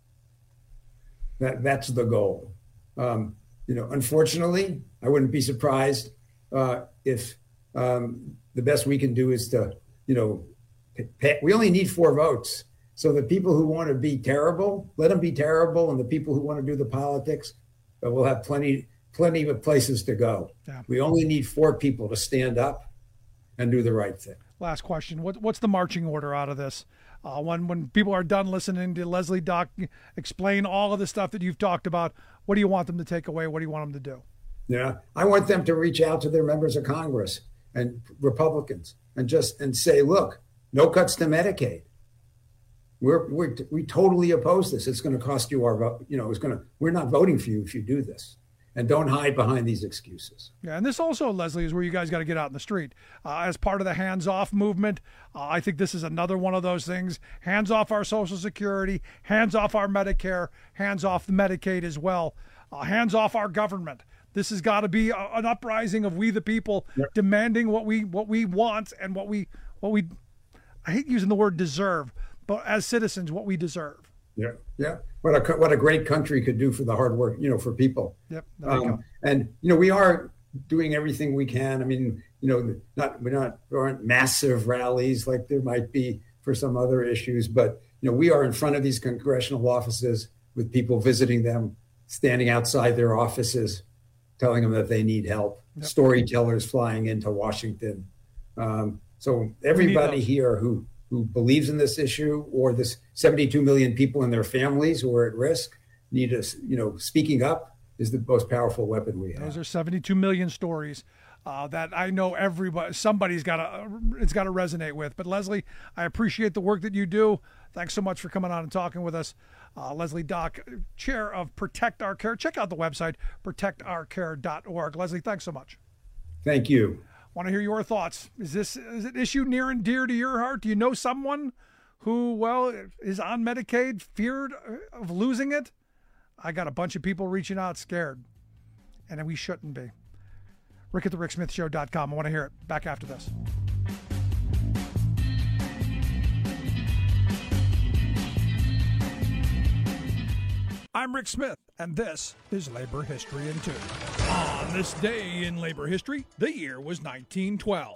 That that's the goal. Um, you know, unfortunately, I wouldn't be surprised uh, if um, the best we can do is to, you know, pay. We only need four votes. So the people who want to be terrible, let them be terrible, and the people who want to do the politics, uh, will have plenty, plenty of places to go. Yeah. We only need four people to stand up and do the right thing. Last question: What, what's the marching order out of this? Uh, when when people are done listening to Leslie Dock explain all of the stuff that you've talked about, what do you want them to take away? What do you want them to do? Yeah, I want them to reach out to their members of Congress and Republicans and just and say, look, no cuts to Medicaid. We're we're we totally oppose this. It's going to cost you our vote. You know, it's going to. We're not voting for you if you do this. And don't hide behind these excuses. Yeah, and this also, Leslie, is where you guys got to get out in the street. Uh, as part of the hands-off movement, uh, I think this is another one of those things. Hands off our Social Security, hands off our Medicare, hands off the Medicaid as well, uh, hands off our government. This has got to be a, an uprising of we the people, yep. demanding what we what we want and what we what we. I hate using the word deserve, but as citizens, what we deserve. Yeah, yeah. What a what a great country could do for the hard work, you know, for people. Yep. Um, and you know, we are doing everything we can. I mean, you know, not we're not there aren't massive rallies like there might be for some other issues, but you know, we are in front of these congressional offices with people visiting them, standing outside their offices, telling them that they need help. Yep. Storytellers flying into Washington. Um, so everybody here who. who believes in this issue, or this seventy-two million people and their families who are at risk, need us, you know, speaking up is the most powerful weapon we have. Those are seventy-two million stories uh, that I know everybody, somebody's got to, it's got to resonate with. But Leslie, I appreciate the work that you do. Thanks so much for coming on and talking with us. Uh, Leslie Dock, chair of Protect Our Care. Check out the website, protect our care dot org. Leslie, thanks so much. Thank you. Want to hear your thoughts. Is this is an issue near and dear to your heart? Do you know someone who, well, is on Medicaid, feared of losing it? I got a bunch of people reaching out scared, and we shouldn't be. Rick at the rick smith show dot com. I want to hear it. Back after this. I'm Rick Smith, and this is Labor History in Two. On this day in labor history, the year was nineteen twelve.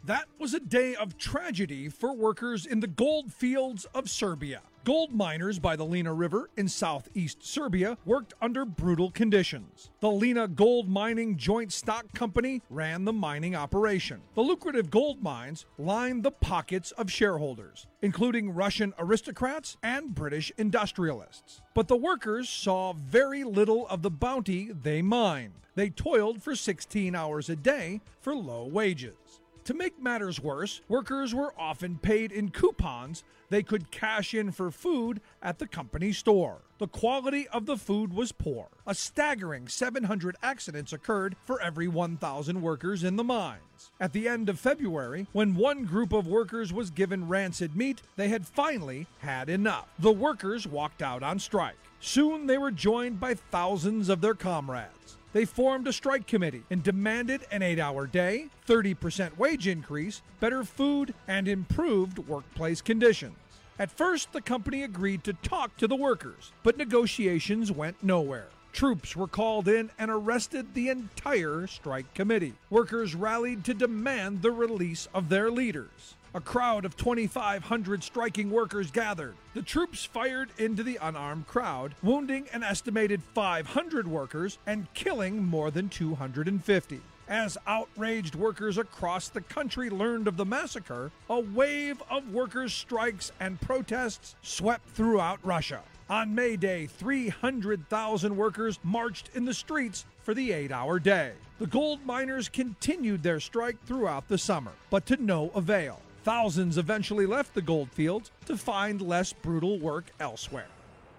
That was a day of tragedy for workers in the gold fields of Serbia. Gold miners by the Lena River in southeast Serbia worked under brutal conditions. The Lena Gold Mining Joint Stock Company ran the mining operation. The lucrative gold mines lined the pockets of shareholders, including Russian aristocrats and British industrialists. But the workers saw very little of the bounty they mined. They toiled for sixteen hours a day for low wages. To make matters worse, workers were often paid in coupons they could cash in for food at the company store. The quality of the food was poor. A staggering seven hundred accidents occurred for every one thousand workers in the mines. At the end of February, when one group of workers was given rancid meat, they had finally had enough. The workers walked out on strike. Soon they were joined by thousands of their comrades. They formed a strike committee and demanded an eight-hour day, thirty percent wage increase, better food, and improved workplace conditions. At first, the company agreed to talk to the workers, but negotiations went nowhere. Troops were called in and arrested the entire strike committee. Workers rallied to demand the release of their leaders. A crowd of twenty-five hundred striking workers gathered. The troops fired into the unarmed crowd, wounding an estimated five hundred workers and killing more than two hundred fifty. As outraged workers across the country learned of the massacre, a wave of workers' strikes and protests swept throughout Russia. On May Day, three hundred thousand workers marched in the streets for the eight-hour day. The gold miners continued their strike throughout the summer, but to no avail. Thousands eventually left the gold fields to find less brutal work elsewhere.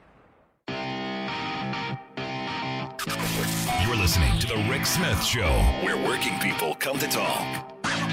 You're listening to The Rick Smith Show, where working people come to talk.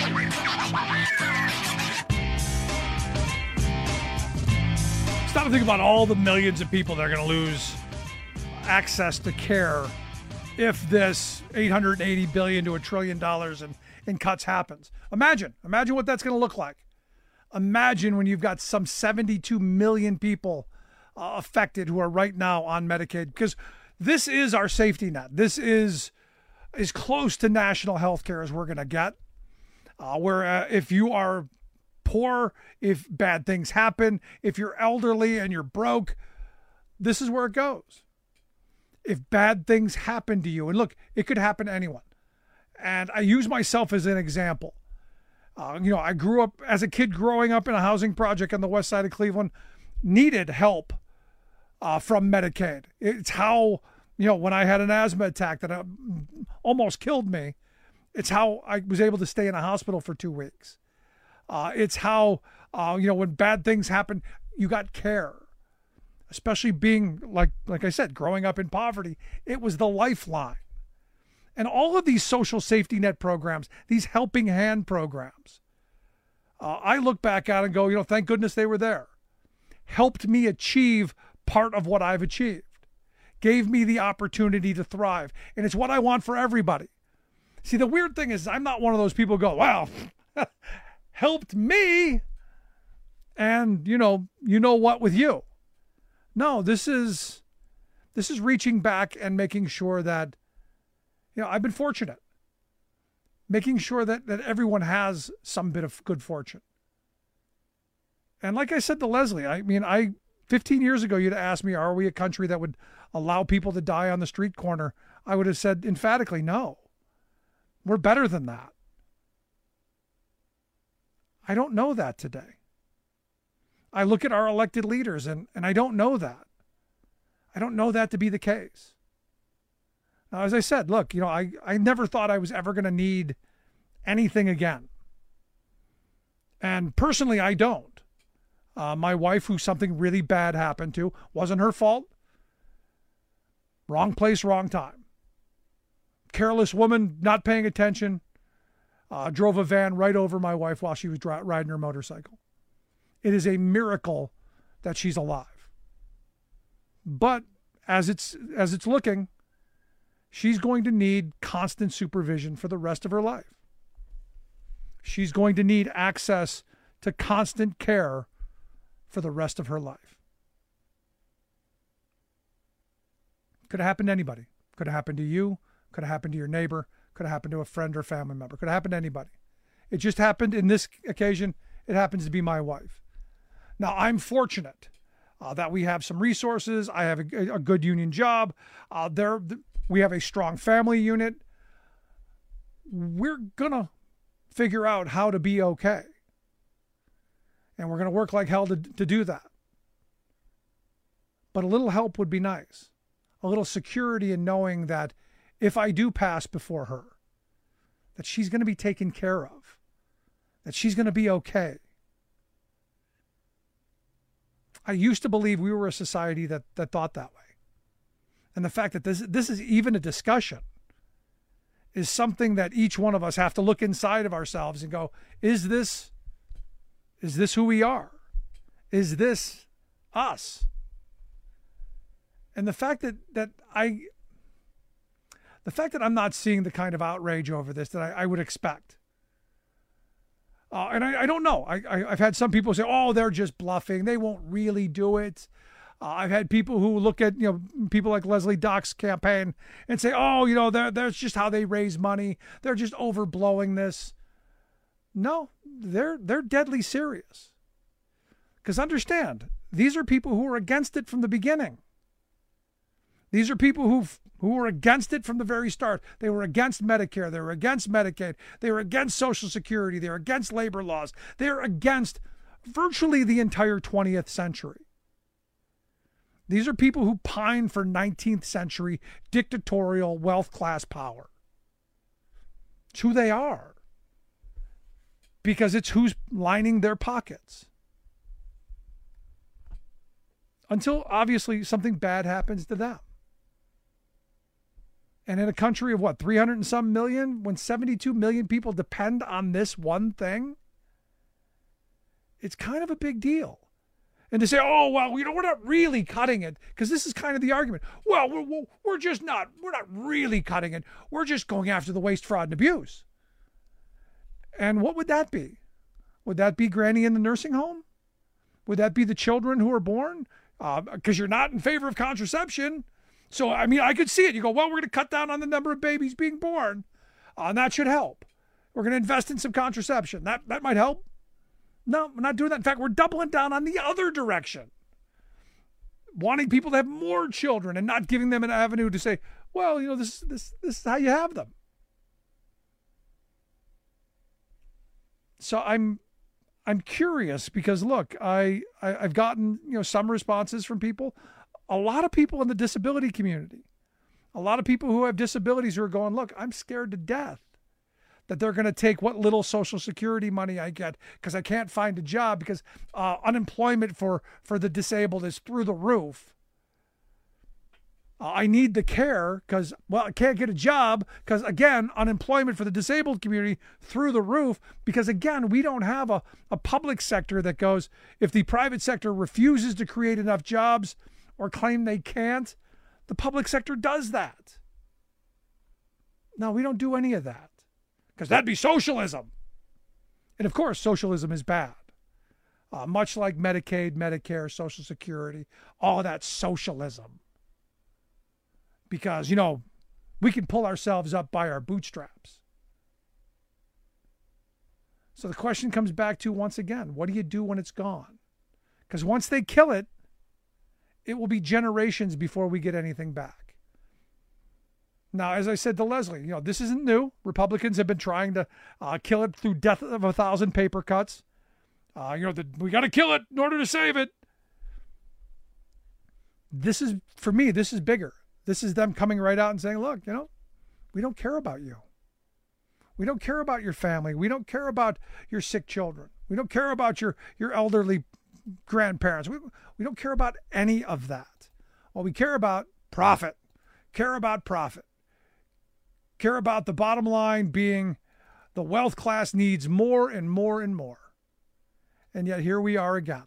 Stop and think about all the millions of people that are going to lose access to care if this eight hundred eighty billion dollars to a trillion dollars in, in cuts happens. Imagine, imagine what that's going to look like. Imagine when you've got some seventy-two million people uh, affected who are right now on Medicaid, because this is our safety net. This is as close to national health care as we're going to get. Uh, where uh, if you are poor, if bad things happen, if you're elderly and you're broke, this is where it goes. If bad things happen to you, and look, it could happen to anyone. And I use myself as an example. Uh, you know, I grew up as a kid growing up in a housing project on the west side of Cleveland, needed help uh, from Medicaid. It's how, you know, when I had an asthma attack that uh, almost killed me, it's how I was able to stay in a hospital for two weeks. Uh, it's how, uh, you know, when bad things happen, you got care. Especially being, like, like I said, growing up in poverty, it was the lifeline. And all of these social safety net programs, these helping hand programs, uh, I look back at and go, you know, thank goodness they were there. Helped me achieve part of what I've achieved. Gave me the opportunity to thrive. And it's what I want for everybody. See, the weird thing is I'm not one of those people who go, wow, helped me. And, you know, you know what with you. No, this is, this is reaching back and making sure that, you know, I've been fortunate. Making sure that, that everyone has some bit of good fortune. And like I said to Leslie, I mean, I fifteen years ago, you'd asked me, are we a country that would allow people to die on the street corner? I would have said emphatically, no. We're better than that. I don't know that today. I look at our elected leaders and, and I don't know that. I don't know that to be the case. Now, as I said, look, you know, I, I never thought I was ever going to need anything again. And personally, I don't. Uh, my wife, who something really bad happened to, wasn't her fault. Wrong place, wrong time. Careless woman, not paying attention, uh, drove a van right over my wife while she was dri- riding her motorcycle. It is a miracle that she's alive. But as it's as it's looking, she's going to need constant supervision for the rest of her life. She's going to need access to constant care for the rest of her life. Could have happened to anybody. Could have happened to you. Could have happened to your neighbor. Could have happened to a friend or family member. Could have happened to anybody. It just happened in this occasion. It happens to be my wife. Now, I'm fortunate uh, that we have some resources. I have a, a good union job. Uh, there, we have a strong family unit. We're going to figure out how to be okay. And we're going to work like hell to, to do that. But a little help would be nice. A little security in knowing that if I do pass before her, that she's going to be taken care of, that she's going to be okay. I used to believe we were a society that, that thought that way. And the fact that this, this is even a discussion is something that each one of us have to look inside of ourselves and go, is this, is this who we are? Is this us? And the fact that, that I, the fact that I'm not seeing the kind of outrage over this that I, I would expect. Uh, and I, I don't know. I, I, I've had some people say, oh, they're just bluffing. They won't really do it. Uh, I've had people who look at, you know, people like Leslie Dock's campaign and say, oh, you know, that's just how they raise money. They're just overblowing this. No, they're, they're deadly serious. Because understand, these are people who are against it from the beginning. These are people who who were against it from the very start. They were against Medicare. They were against Medicaid. They were against Social Security. They were against labor laws. They were against virtually the entire twentieth century. These are people who pine for nineteenth century dictatorial wealth class power. It's who they are. Because it's who's lining their pockets. Until obviously something bad happens to them. And in a country of what, three hundred and some million, when seventy-two million people depend on this one thing, it's kind of a big deal. And to say, oh, well, you know, we're not really cutting it, because this is kind of the argument. Well, we're, we're just not, we're not really cutting it. We're just going after the waste, fraud, and abuse. And what would that be? Would that be Granny in the nursing home? Would that be the children who are born? Because uh, you're not in favor of contraception. So, I mean, I could see it. You go, well, we're going to cut down on the number of babies being born. Uh, and that should help. We're going to invest in some contraception. That that might help. No, we're not doing that. In fact, we're doubling down on the other direction. Wanting people to have more children and not giving them an avenue to say, well, you know, this, this, this is how you have them. So I'm I'm curious because, look, I, I, I've gotten, you know, some responses from people. A lot of people in the disability community, a lot of people who have disabilities who are going, look, I'm scared to death that they're going to take what little Social Security money I get because I can't find a job because uh, unemployment for, for the disabled is through the roof. Uh, I need the care because, well, I can't get a job because, again, unemployment for the disabled community through the roof because, again, we don't have a, a public sector that goes, if the private sector refuses to create enough jobs or claim they can't, the public sector does that. No, we don't do any of that because that'd be socialism. And of course, socialism is bad. Uh, much like Medicaid, Medicare, Social Security, all of that socialism. Because, you know, we can pull ourselves up by our bootstraps. So the question comes back to, once again, what do you do when it's gone? Because once they kill it, it will be generations before we get anything back. Now, as I said to Leslie, you know, this isn't new. Republicans have been trying to uh, kill it through death of a thousand paper cuts. Uh, you know, the, we got to kill it in order to save it. This is, for me, this is bigger. This is them coming right out and saying, look, you know, we don't care about you. We don't care about your family. We don't care about your sick children. We don't care about your, your elderly grandparents. We, we don't care about any of that. Well, we care about profit, care about profit, care about the bottom line being the wealth class needs more and more and more. And yet here we are again,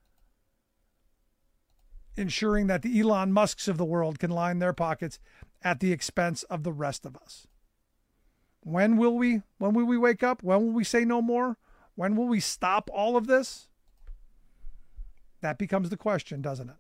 ensuring that the Elon Musks of the world can line their pockets at the expense of the rest of us. When will we, when will we wake up? When will we say no more? When will we stop all of this? That becomes the question, doesn't it?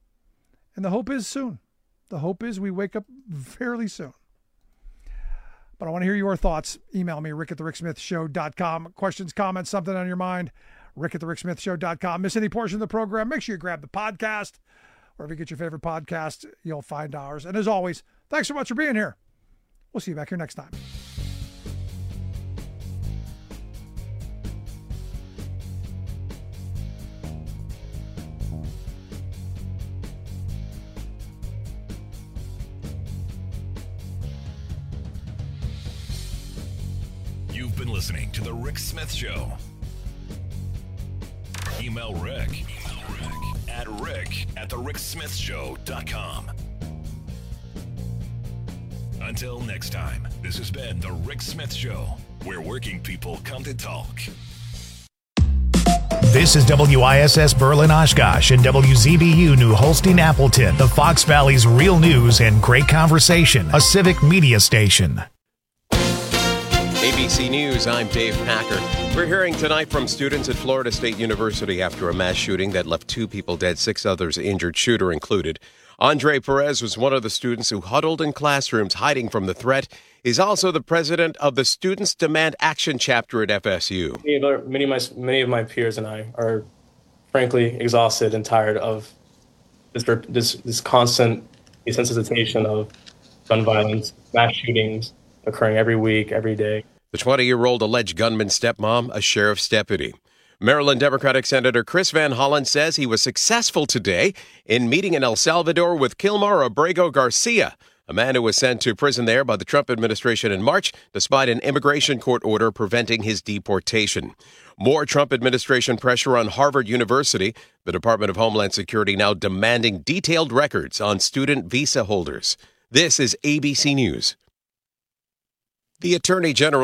And the hope is soon. The hope is we wake up fairly soon. But I want to hear your thoughts. Email me, rick at the rick smith show dot com. Questions, comments, something on your mind, rick at the rick smith show dot com. Miss any portion of the program, make sure you grab the podcast. Wherever you get your favorite podcast, you'll find ours. And as always, thanks so much for being here. We'll see you back here next time. You've been listening to The Rick Smith Show. Email Rick, Email Rick at rick at the rick smith show dot com. Until next time, this has been The Rick Smith Show, where working people come to talk. This is W I S S Berlin Oshkosh and W Z B U New Holstein Appleton, the Fox Valley's real news and great conversation, a civic media station. A B C News, I'm Dave Packer. We're hearing tonight from students at Florida State University after a mass shooting that left two people dead, six others injured, shooter included. Andre Perez was one of the students who huddled in classrooms hiding from the threat. He's also the president of the Students Demand Action chapter at F S U. Many of, our, many, of my, many of my peers and I are frankly exhausted and tired of this, this, this constant desensitization of gun violence, mass shootings occurring every week, every day. The twenty-year-old alleged gunman's stepmom, a sheriff's deputy. Maryland Democratic Senator Chris Van Hollen says he was successful today in meeting in El Salvador with Kilmar Abrego Garcia, a man who was sent to prison there by the Trump administration in March, despite an immigration court order preventing his deportation. More Trump administration pressure on Harvard University, the Department of Homeland Security now demanding detailed records on student visa holders. This is A B C News. The Attorney General